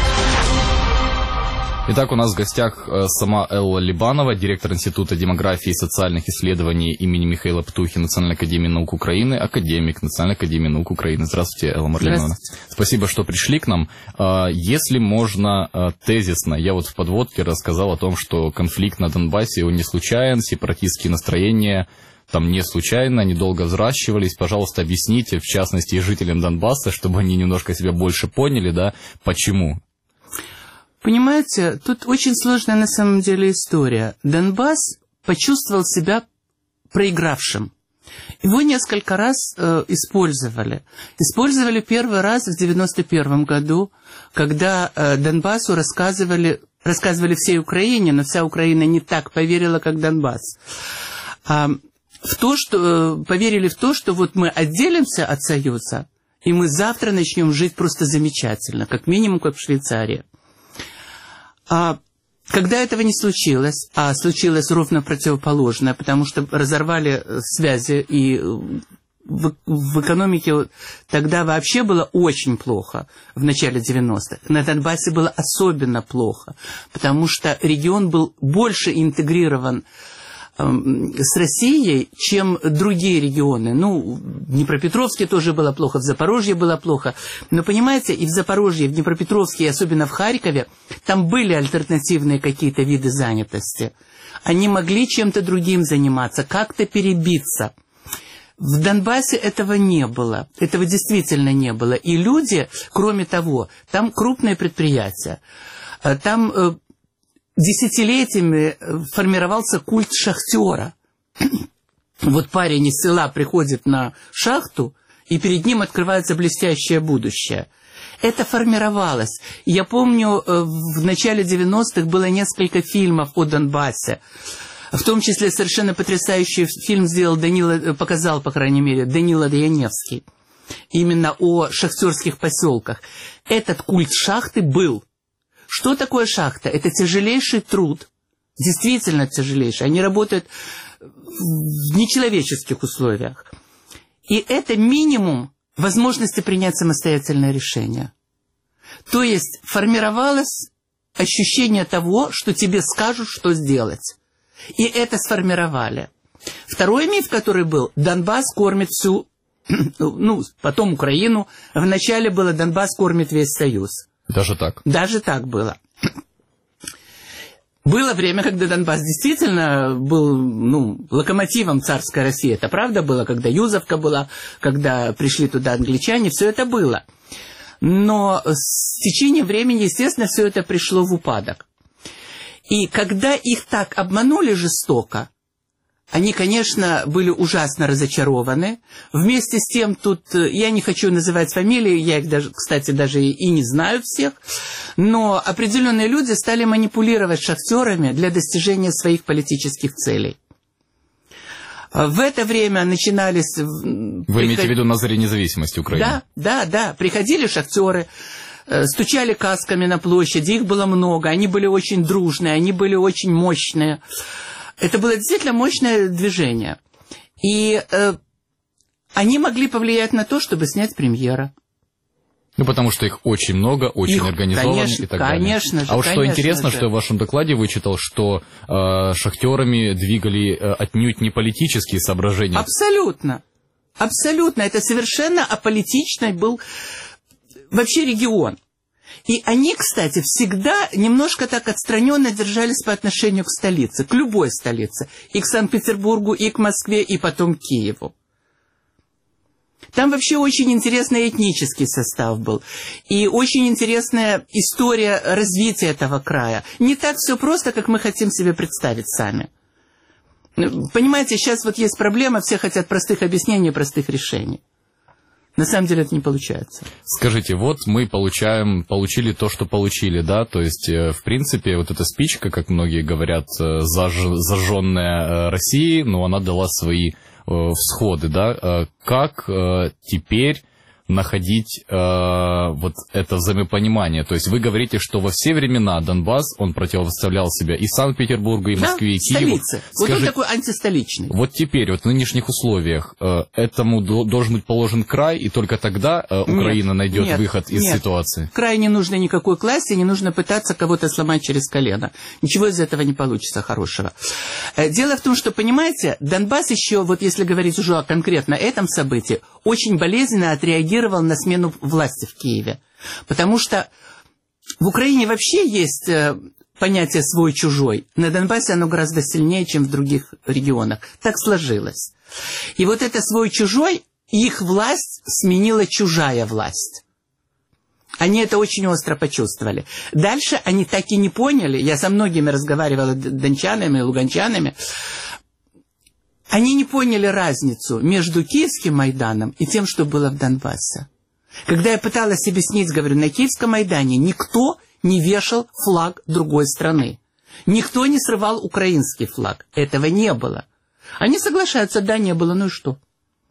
Итак, у нас в гостях сама Элла Либанова, директор Института демографии и социальных исследований имени Михаила Птухина Национальной академии наук Украины, академик Национальной академии наук Украины. Здравствуйте, Элла Марлиновна. Спасибо, что пришли к нам. Если можно тезисно, я вот в подводке рассказал о том, что конфликт на Донбассе он не случайен, сепаратистские настроения там не случайно, они долго взращивались. Пожалуйста, объясните, в частности, и жителям Донбасса, чтобы они немножко себя больше поняли, да, почему. Понимаете, тут очень сложная на самом деле история. Донбасс почувствовал себя проигравшим. Его несколько раз использовали. Использовали первый раз в 1991 году, когда Донбассу рассказывали всей Украине, но вся Украина не так поверила, как Донбасс. Поверили в то, что вот мы отделимся от Союза, и мы завтра начнем жить просто замечательно, как минимум, как в Швейцарии. Когда этого не случилось, а случилось ровно противоположное, потому что разорвали связи, и в экономике тогда вообще было очень плохо в начале 90-х. На Донбассе было особенно плохо, потому что регион был больше интегрирован с Россией, чем другие регионы. Ну, в Днепропетровске тоже было плохо, в Запорожье было плохо. Но, понимаете, и в Запорожье, и в Днепропетровске, и особенно в Харькове, там были альтернативные какие-то виды занятости. Они могли чем-то другим заниматься, как-то перебиться. В Донбассе этого не было. Этого действительно не было. И люди, кроме того, там крупные предприятия. Там десятилетиями формировался культ шахтера. Вот парень из села приходит на шахту, и перед ним открывается блестящее будущее. Это формировалось. Я помню, в начале 90-х было несколько фильмов о Донбассе. В том числе совершенно потрясающий фильм показал, по крайней мере, Данила Яневский. Именно о шахтерских поселках. Этот культ шахты был. Что такое шахта? Это тяжелейший труд. Действительно тяжелейший. Они работают в нечеловеческих условиях. И это минимум возможности принять самостоятельное решение. То есть формировалось ощущение того, что тебе скажут, что сделать. И это сформировали. Второй миф, который был, Донбасс кормит всю, потом Украину. Вначале было, Донбасс кормит весь Союз. Даже так? Даже так было. Было время, когда Донбасс действительно был локомотивом царской России. Это правда было, когда Юзовка была, когда пришли туда англичане, все это было. Но с течением времени, естественно, все это пришло в упадок. И когда их так обманули жестоко, они, конечно, были ужасно разочарованы. Вместе с тем, тут я не хочу называть фамилии, я их, даже, кстати, даже и не знаю всех, но определенные люди стали манипулировать шахтерами для достижения своих политических целей. В это время начинались... Вы имеете в виду на заре независимости Украины? Да. Приходили шахтеры, стучали касками на площади, их было много, они были очень дружные, они были очень мощные. Это было действительно мощное движение. И они могли повлиять на то, чтобы снять премьера. Потому что их очень много, очень организовано и так далее. Конечно же. А вот что интересно, что я в вашем докладе вычитал, что шахтерами двигали отнюдь не политические соображения. Абсолютно. Это совершенно аполитичный был вообще регион. И они, кстати, всегда немножко так отстраненно держались по отношению к столице, к любой столице. И к Санкт-Петербургу, и к Москве, и потом к Киеву. Там вообще очень интересный этнический состав был. И очень интересная история развития этого края. Не так все просто, как мы хотим себе представить сами. Понимаете, сейчас вот есть проблема, все хотят простых объяснений, простых решений. На самом деле это не получается. Скажите, вот мы получили то, что получили, да? То есть, в принципе, вот эта спичка, как многие говорят, зажженная Россией, но она дала свои всходы, да? Как теперь находить вот это взаимопонимание? То есть вы говорите, что во все времена Донбасс, он противопоставлял себя и Санкт-Петербургу, и Москве, и Киеву. Столица. Вот он такой антистоличный. Вот теперь, вот в нынешних условиях, этому должен быть положен край, и только тогда Украина найдет выход из ситуации? Край не нужно никакой к власти, не нужно пытаться кого-то сломать через колено. Ничего из этого не получится хорошего. Дело в том, что, понимаете, Донбасс еще, вот если говорить уже о конкретно этом событии, очень болезненно отреагировал на смену власти в Киеве. Потому что в Украине вообще есть понятие «свой-чужой». На Донбассе оно гораздо сильнее, чем в других регионах. Так сложилось. И вот это «свой-чужой», их власть сменила чужая власть. Они это очень остро почувствовали. Дальше они так и не поняли, я со многими разговаривала, дончанами, луганчанами, они не поняли разницу между Киевским Майданом и тем, что было в Донбассе. Когда я пыталась объяснить, говорю, на Киевском Майдане никто не вешал флаг другой страны. Никто не срывал украинский флаг. Этого не было. Они соглашаются, да, не было, ну и что?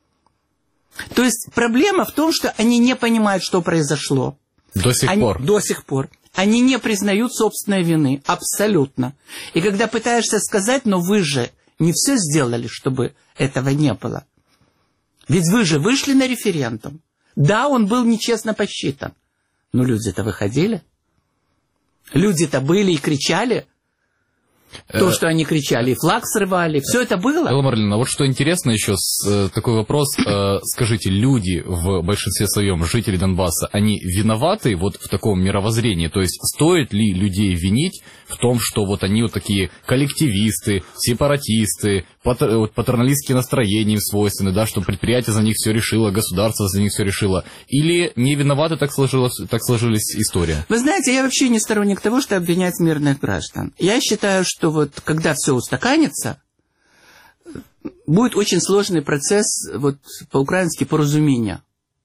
То есть проблема в том, что они не понимают, что произошло. До сих пор. До сих пор. Они не признают собственной вины. Абсолютно. И когда пытаешься сказать, но вы же не все сделали, чтобы этого не было. Ведь вы же вышли на референдум. Да, он был нечестно посчитан. Но люди-то выходили. Люди-то были и кричали. То, что они кричали, и флаг срывали, все это было. Элла Марлен, а вот что интересно еще, такой вопрос. Скажите, люди в большинстве своем, жители Донбасса, они виноваты вот в таком мировоззрении? То есть стоит ли людей винить в том, что вот они вот такие коллективисты, сепаратисты, патерналистские настроения им свойственны, да, что предприятие за них все решило, государство за них все решило? Или не виноваты, так сложилась история? Вы знаете, я вообще не сторонник того, что обвинять мирных граждан. Я считаю, что вот когда все устаканится, будет очень сложный процесс, вот по-украински, поразумения.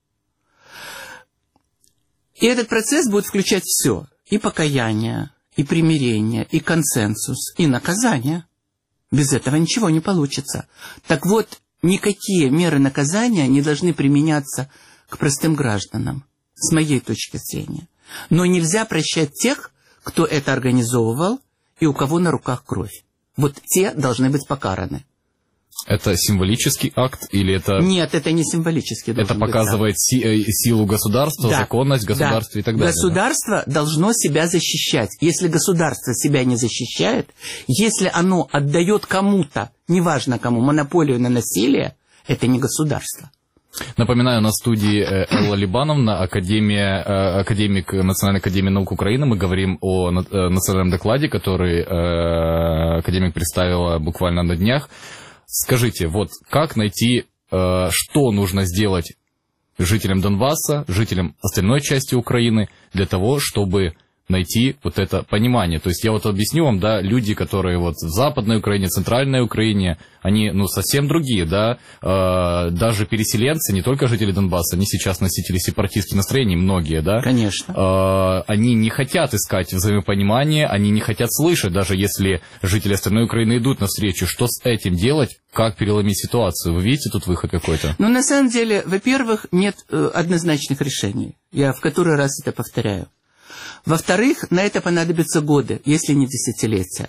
И этот процесс будет включать все. И покаяние, и примирение, и консенсус, и наказание. Без этого ничего не получится. Так вот, никакие меры наказания не должны применяться к простым гражданам, с моей точки зрения. Но нельзя прощать тех, кто это организовывал, и у кого на руках кровь. Вот те должны быть покараны. Это символический акт или это... Нет, это не символический. Это показывает силу государства, да, законность государства, да, и так далее. Государство должно себя защищать. Если государство себя не защищает, если оно отдает кому-то, неважно кому, монополию на насилие, это не государство. Напоминаю, на студии Элла Либановна, академик Национальной академии наук Украины. Мы говорим о национальном докладе, который академик представила буквально на днях. Скажите, вот как найти, что нужно сделать жителям Донбасса, жителям остальной части Украины для того, чтобы найти вот это понимание? То есть я вот объясню вам, да, люди, которые вот в Западной Украине, Центральной Украине, они, ну, совсем другие, да, даже переселенцы, не только жители Донбасса, они сейчас носители сепаратистских настроений, многие, да. Конечно. Они не хотят искать взаимопонимание, они не хотят слышать, даже если жители остальной Украины идут навстречу. Что с этим делать? Как переломить ситуацию? Вы видите тут выход какой-то? Ну, на самом деле, во-первых, нет однозначных решений. Я в который раз это повторяю. Во-вторых, на это понадобятся годы, если не десятилетия.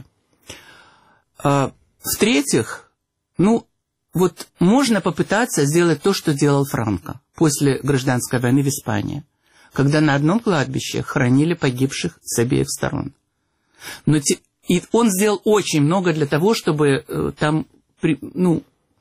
В-третьих, ну, вот можно попытаться сделать то, что делал Франко после гражданской войны в Испании, когда на одном кладбище хоронили погибших с обеих сторон. И он сделал очень много для того, чтобы там, ну,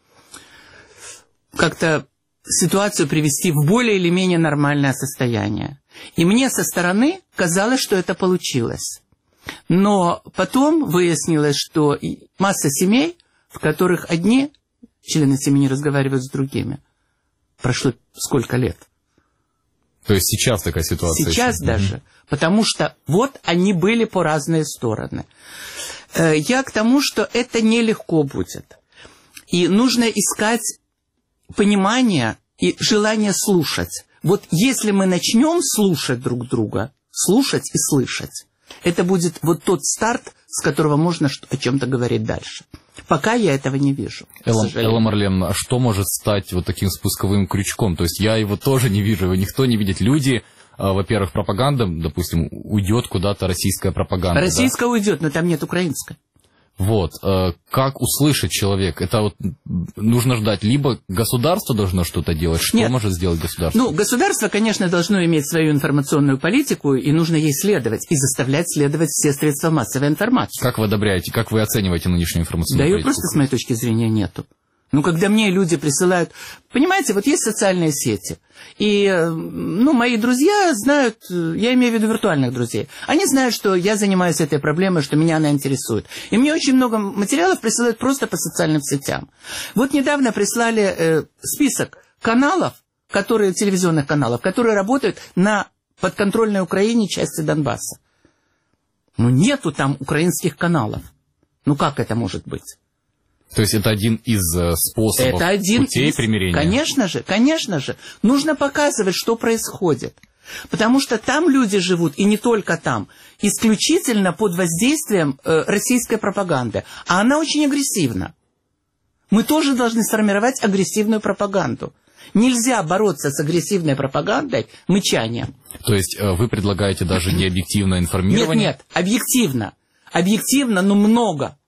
как-то ситуацию привести в более или менее нормальное состояние. И мне со стороны казалось, что это получилось. Но потом выяснилось, что масса семей, в которых одни члены семьи не разговаривают с другими. Прошло сколько лет? То есть сейчас такая ситуация? Сейчас еще даже. Потому что вот они были по разные стороны. Я к тому, что это нелегко будет. И нужно искать понимание и желание слушать. Вот если мы начнем слушать друг друга, слушать и слышать, это будет вот тот старт, с которого можно о чем-то говорить дальше. Пока я этого не вижу. Элла Марлен, а что может стать вот таким спусковым крючком? То есть я его тоже не вижу, его никто не видит. Люди, во-первых, пропаганда, допустим, уйдет куда-то российская пропаганда. Российская, да? Уйдет, но там нет украинской. Вот, как услышать человек? Это вот нужно ждать, либо государство должно что-то делать, что Нет. может сделать государство? Ну, государство, конечно, должно иметь свою информационную политику, и нужно ей следовать, и заставлять следовать все средства массовой информации. Как вы одобряете, как вы оцениваете нынешнюю информационную политику? Да ее просто, с моей точки зрения, нету. Ну, когда мне люди присылают... Понимаете, вот есть социальные сети. И, ну, мои друзья знают, я имею в виду виртуальных друзей, они знают, что я занимаюсь этой проблемой, что меня она интересует. И мне очень много материалов присылают просто по социальным сетям. Вот недавно прислали список каналов, телевизионных каналов, которые работают на подконтрольной Украине части Донбасса. Ну, нету там украинских каналов. Ну, как это может быть? То есть это один из способов, путей примирения? Конечно же. Нужно показывать, что происходит. Потому что там люди живут, и не только там, исключительно под воздействием российской пропаганды. А она очень агрессивна. Мы тоже должны сформировать агрессивную пропаганду. Нельзя бороться с агрессивной пропагандой мычанием. То есть вы предлагаете даже не объективное информирование? Нет, объективно. Объективно, но много.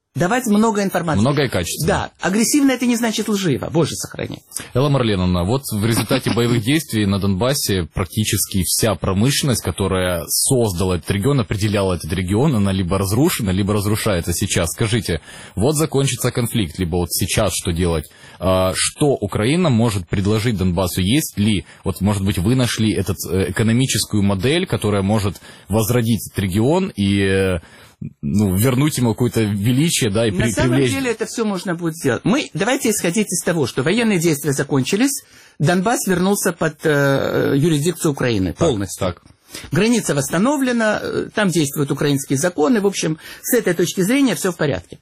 давать много информации. Много и качественно. Да, агрессивно это не значит лживо, Боже сохрани. Элла Марленовна, вот в результате боевых действий на Донбассе практически вся промышленность, которая создала этот регион, определяла этот регион, она либо разрушена, либо разрушается сейчас. Скажите, вот закончится конфликт, либо вот сейчас что делать? Что Украина может предложить Донбассу? Есть ли, вот может быть вы нашли эту экономическую модель, которая может возродить этот регион и вернуть ему какое-то величие, да, и привлечь. На самом деле это все можно будет сделать. Давайте исходить из того, что военные действия закончились, Донбасс вернулся под юрисдикцию Украины полностью. Так. Граница восстановлена, там действуют украинские законы, в общем, с этой точки зрения все в порядке.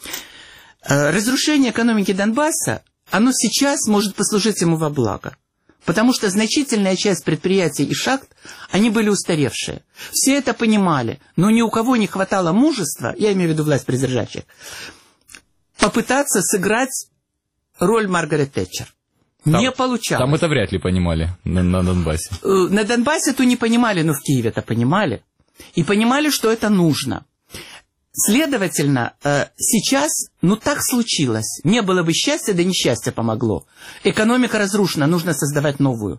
Разрушение экономики Донбасса, оно сейчас может послужить ему во благо. Потому что значительная часть предприятий и шахт, они были устаревшие. Все это понимали, но ни у кого не хватало мужества, я имею в виду власть придержащих, попытаться сыграть роль Маргарет Тэтчер. Не получалось. Там это вряд ли понимали на Донбассе. На Донбассе то не понимали, но в Киеве-то понимали. И понимали, что это нужно. Следовательно, сейчас, так случилось. Не было бы счастья, да несчастье помогло. Экономика разрушена, нужно создавать новую.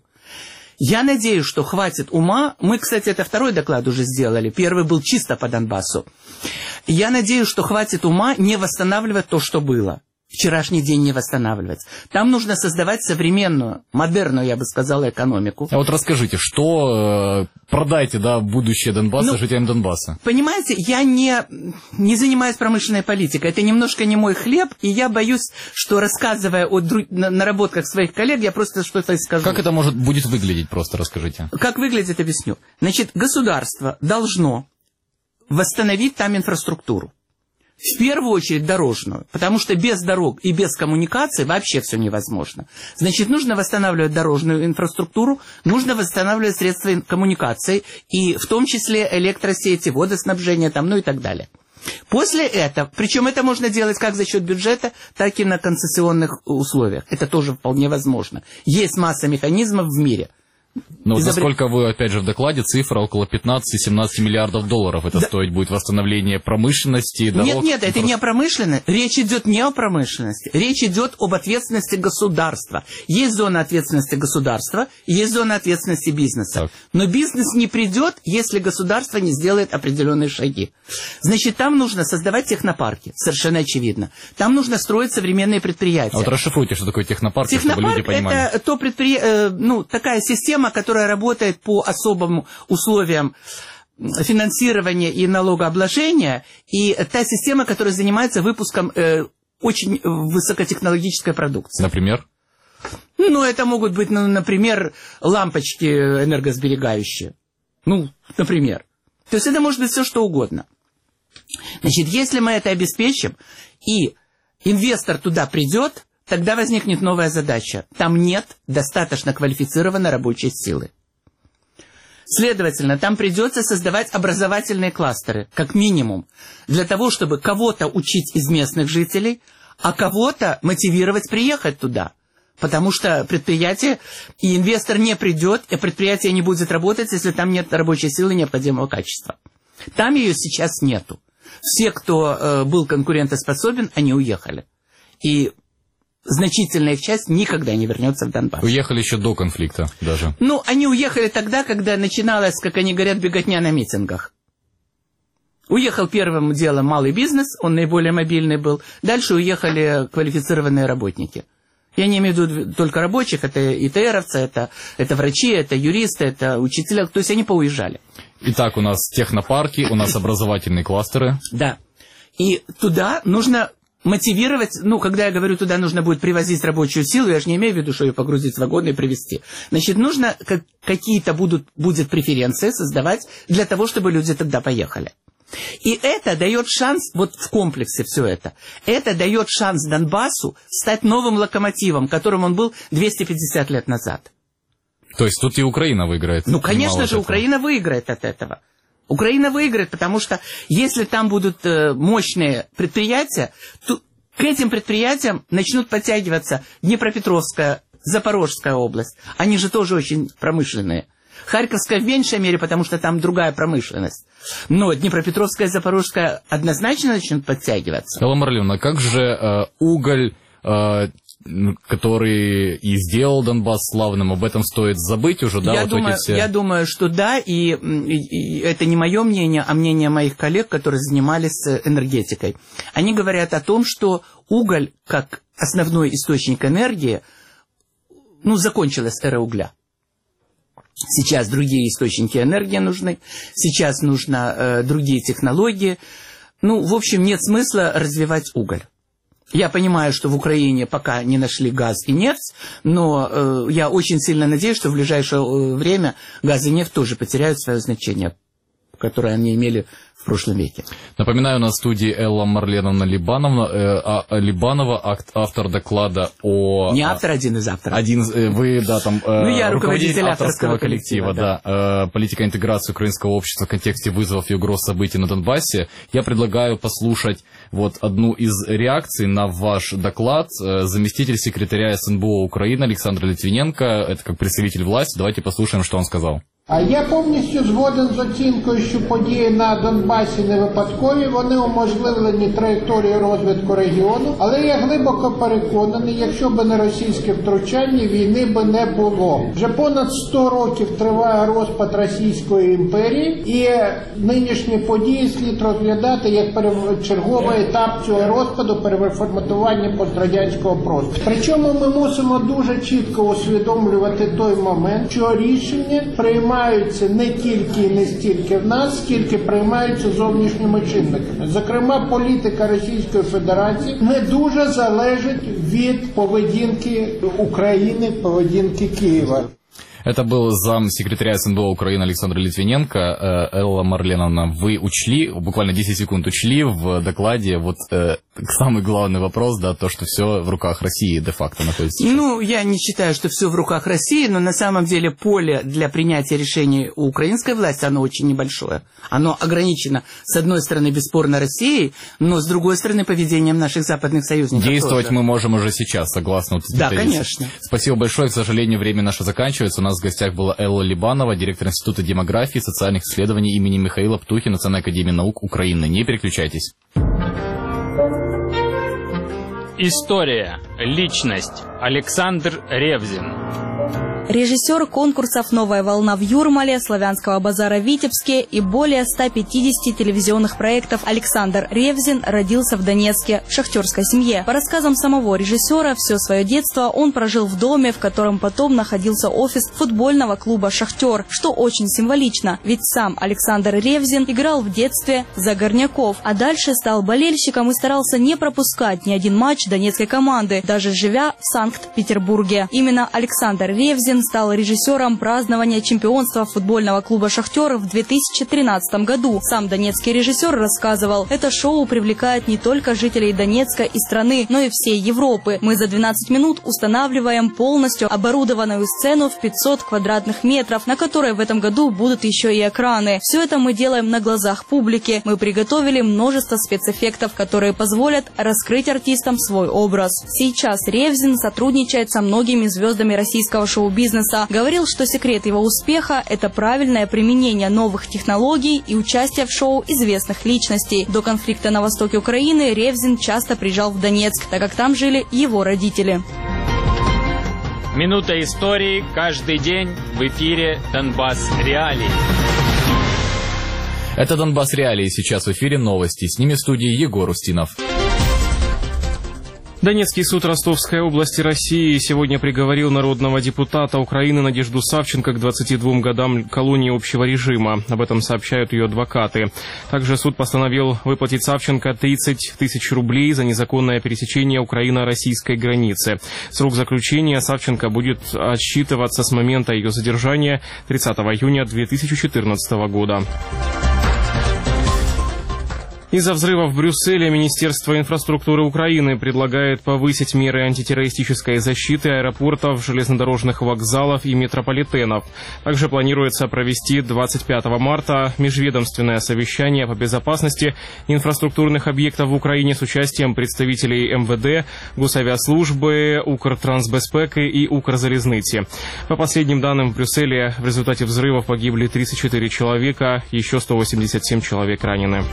Я надеюсь, что хватит ума. Мы, кстати, это второй доклад уже сделали. Первый был чисто по Донбассу. Я надеюсь, что хватит ума не восстанавливать то, что было. Вчерашний день не восстанавливать. Там нужно создавать современную, модерную, я бы сказала, экономику. А вот расскажите, что продайте, будущее Донбасса жителям Донбасса? Понимаете, я не занимаюсь промышленной политикой. Это немножко не мой хлеб, и я боюсь, что рассказывая о наработках своих коллег, я просто что-то скажу. Как это будет выглядеть, просто расскажите. Как выглядит, объясню. Значит, государство должно восстановить там инфраструктуру. В первую очередь дорожную, потому что без дорог и без коммуникаций вообще все невозможно. Значит, нужно восстанавливать дорожную инфраструктуру, нужно восстанавливать средства коммуникации, и в том числе электросети, водоснабжение и так далее. После этого, причем это можно делать как за счет бюджета, так и на концессионных условиях. Это тоже вполне возможно. Есть масса механизмов в мире. Но насколько вы, опять же, в докладе, цифра около 15-17 миллиардов долларов. Это стоить будет восстановление промышленности, дорог. Нет, это не о промышленности. Речь идет не о промышленности. Речь идет об ответственности государства. Есть зона ответственности государства, есть зона ответственности бизнеса. Так. Но бизнес не придет, если государство не сделает определенные шаги. Значит, там нужно создавать технопарки, совершенно очевидно. Там нужно строить современные предприятия. А вот расшифруйте, что такое технопарк, чтобы люди понимали. Технопарк – это такая система, которая работает по особым условиям финансирования и налогообложения, и та система, которая занимается выпуском очень высокотехнологической продукции. Например? Это могут быть, например, лампочки энергосберегающие. Например. То есть это может быть все, что угодно. Значит, если мы это обеспечим, и инвестор туда придет, тогда возникнет новая задача. Там нет достаточно квалифицированной рабочей силы. Следовательно, там придется создавать образовательные кластеры, как минимум, для того, чтобы кого-то учить из местных жителей, а кого-то мотивировать приехать туда. Потому что предприятие, и инвестор не придет, и предприятие не будет работать, если там нет рабочей силы необходимого качества. Там ее сейчас нету. Все, кто был конкурентоспособен, они уехали. И значительная их часть никогда не вернется в Донбасс. Уехали еще до конфликта даже. Они уехали тогда, когда начиналась, как они говорят, беготня на митингах. Уехал первым делом малый бизнес, он наиболее мобильный был. Дальше уехали квалифицированные работники. Я не имею в виду только рабочих, это ИТРовцы, это врачи, это юристы, это учителя, то есть они поуезжали. Итак, у нас технопарки, у нас образовательные кластеры. Да. И туда нужно мотивировать, когда я говорю, туда нужно будет привозить рабочую силу, я же не имею в виду, что ее погрузить в вагоны и привезти. Значит, нужно какие-то будет преференции создавать для того, чтобы люди тогда поехали. И это дает шанс, в комплексе все это дает шанс Донбассу стать новым локомотивом, которым он был 250 лет назад. То есть тут и Украина выиграет? Конечно же, Украина выиграет от этого. Украина выиграет, потому что если там будут мощные предприятия, то к этим предприятиям начнут подтягиваться Днепропетровская, Запорожская область. Они же тоже очень промышленные. Харьковская в меньшей мере, потому что там другая промышленность. Но Днепропетровская и Запорожская однозначно начнут подтягиваться. Элла Марленовна, как же уголь, который и сделал Донбасс славным, об этом стоит забыть уже, да? Я думаю, что да, и это не мое мнение, а мнение моих коллег, которые занимались энергетикой. Они говорят о том, что уголь, как основной источник энергии, закончилась эра угля. Сейчас другие источники энергии нужны, сейчас нужны другие технологии. В общем, нет смысла развивать уголь. Я понимаю, что в Украине пока не нашли газ и нефть, но я очень сильно надеюсь, что в ближайшее время газ и нефть тоже потеряют свое значение, которое они имели в прошлом веке. Напоминаю, на студии Элла Марленовна Либанова, автор доклада о... Не автор, один из авторов. Вы, да, там... я руководитель авторского коллектива, да. Политика интеграции украинского общества в контексте вызовов и угроз событий на Донбассе. Я предлагаю послушать одну из реакций на ваш доклад. Заместитель секретаря СНБО Украины Олександр Литвиненко, это как представитель власти. Давайте послушаем, что он сказал. Я повністю згоден з оцінкою, що події на Донбасі не випадкові, вони уможливлені траєкторією розвитку регіону, але я глибоко переконаний, якщо б не російське втручання, війни б не було. Вже понад 100 років триває розпад Російської імперії, і нинішні події слід розглядати як черговий етап цього розпаду, переформатування пострадянського простору. Причому ми мусимо дуже чітко усвідомлювати той момент, що рішення приймаються не тільки і не стільки в нас, скільки приймаються зовнішніми чинниками. Зокрема, політика Російської Федерації не дуже залежить від поведінки України, поведінки Києва. Это был замсекретаря СНБО Украины Александр Литвиненко. Элла Марленовна, вы учли, буквально 10 секунд учли в докладе самый главный вопрос, да, то, что все в руках России де-факто находится. Я не считаю, что все в руках России, но на самом деле поле для принятия решений у украинской власти, оно очень небольшое. Оно ограничено, с одной стороны, бесспорно Россией, но с другой стороны, поведением наших западных союзников. Действовать мы можем уже сейчас, согласно. Да, конечно. Спасибо большое. К сожалению, время наше заканчивается. У нас в гостях была Элла Либанова, директор Института демографии и социальных исследований имени Михаила Птухина Национальной академии наук Украины. Не переключайтесь. История. Личность. Александр Ревзин. Режиссер конкурсов «Новая волна» в Юрмале, «Славянского базара» в Витебске и более 150 телевизионных проектов Александр Ревзин родился в Донецке в шахтерской семье. По рассказам самого режиссера, все свое детство он прожил в доме, в котором потом находился офис футбольного клуба «Шахтер», что очень символично, ведь сам Александр Ревзин играл в детстве за горняков, а дальше стал болельщиком и старался не пропускать ни один матч донецкой команды, даже живя в Санкт-Петербурге. Именно Александр Ревзин стал режиссером празднования чемпионства футбольного клуба «Шахтер» в 2013 году. Сам донецкий режиссер рассказывал, это шоу привлекает не только жителей Донецка и страны, но и всей Европы. Мы за 12 минут устанавливаем полностью оборудованную сцену в 500 квадратных метров, на которой в этом году будут еще и экраны. Все это мы делаем на глазах публики. Мы приготовили множество спецэффектов, которые позволят раскрыть артистам свой образ. Сейчас Ревзин сотрудничает со многими звездами российского шоу-бизнеса. Говорил, что секрет его успеха – это правильное применение новых технологий и участие в шоу известных личностей. До конфликта на востоке Украины Ревзин часто приезжал в Донецк, так как там жили его родители. Минута истории каждый день в эфире «Донбасс Реалии». Это «Донбасс Реалии». Сейчас в эфире новости. С ними в студии Егор Устинов. Донецкий суд Ростовской области России сегодня приговорил народного депутата Украины Надежду Савченко к 22 годам колонии общего режима. Об этом сообщают ее адвокаты. Также суд постановил выплатить Савченко 30 тысяч рублей за незаконное пересечение украино-российской границы. Срок заключения Савченко будет отсчитываться с момента ее задержания 30 июня 2014 года. Из-за взрыва в Брюсселе Министерство инфраструктуры Украины предлагает повысить меры антитеррористической защиты аэропортов, железнодорожных вокзалов и метрополитенов. Также планируется провести 25 марта межведомственное совещание по безопасности инфраструктурных объектов в Украине с участием представителей МВД, Госавиаслужбы, Укртрансбезпеки и Укрзалезницы. По последним данным, в Брюсселе в результате взрывов погибли 34 человека, еще 187 человек ранены.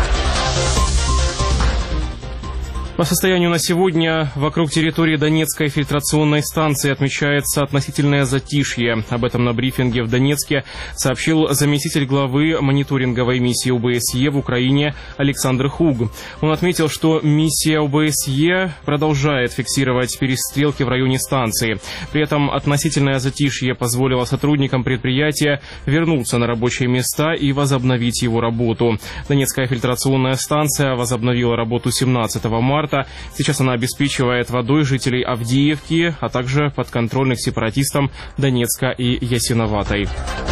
По состоянию на сегодня вокруг территории Донецкой фильтрационной станции отмечается относительное затишье. Об этом на брифинге в Донецке сообщил заместитель главы мониторинговой миссии ОБСЕ в Украине Александр Хуг. Он отметил, что миссия ОБСЕ продолжает фиксировать перестрелки в районе станции. При этом относительное затишье позволило сотрудникам предприятия вернуться на рабочие места и возобновить его работу. Донецкая фильтрационная станция возобновила работу 17 марта. Сейчас она обеспечивает водой жителей Авдеевки, а также подконтрольных сепаратистам Донецка и Ясиноватой.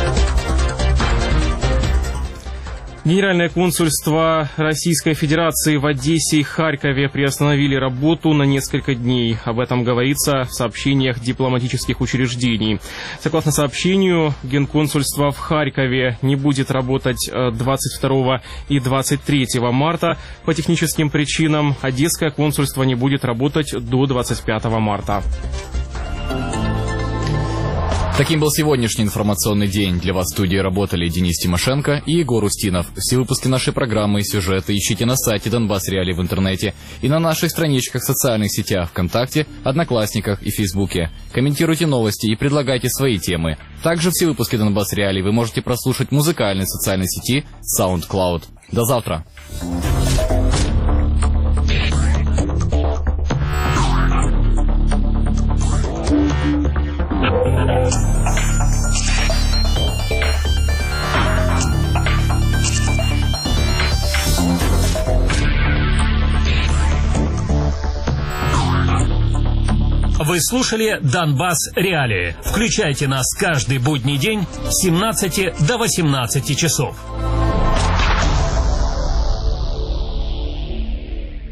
Генеральное консульство Российской Федерации в Одессе и Харькове приостановили работу на несколько дней. Об этом говорится в сообщениях дипломатических учреждений. Согласно сообщению, Генконсульство в Харькове не будет работать 22 и 23 марта. По техническим причинам Одесское консульство не будет работать до 25 марта. Таким был сегодняшний информационный день. Для вас в студии работали Денис Тимошенко и Егор Устинов. Все выпуски нашей программы и сюжеты ищите на сайте Донбасс Реалии в интернете и на наших страничках в социальных сетях ВКонтакте, Одноклассниках и Фейсбуке. Комментируйте новости и предлагайте свои темы. Также все выпуски Донбасс Реалии вы можете прослушать в музыкальной социальной сети SoundCloud. До завтра! Вы слушали «Донбасс Реалии». Включайте нас каждый будний день с 17 до 18 часов.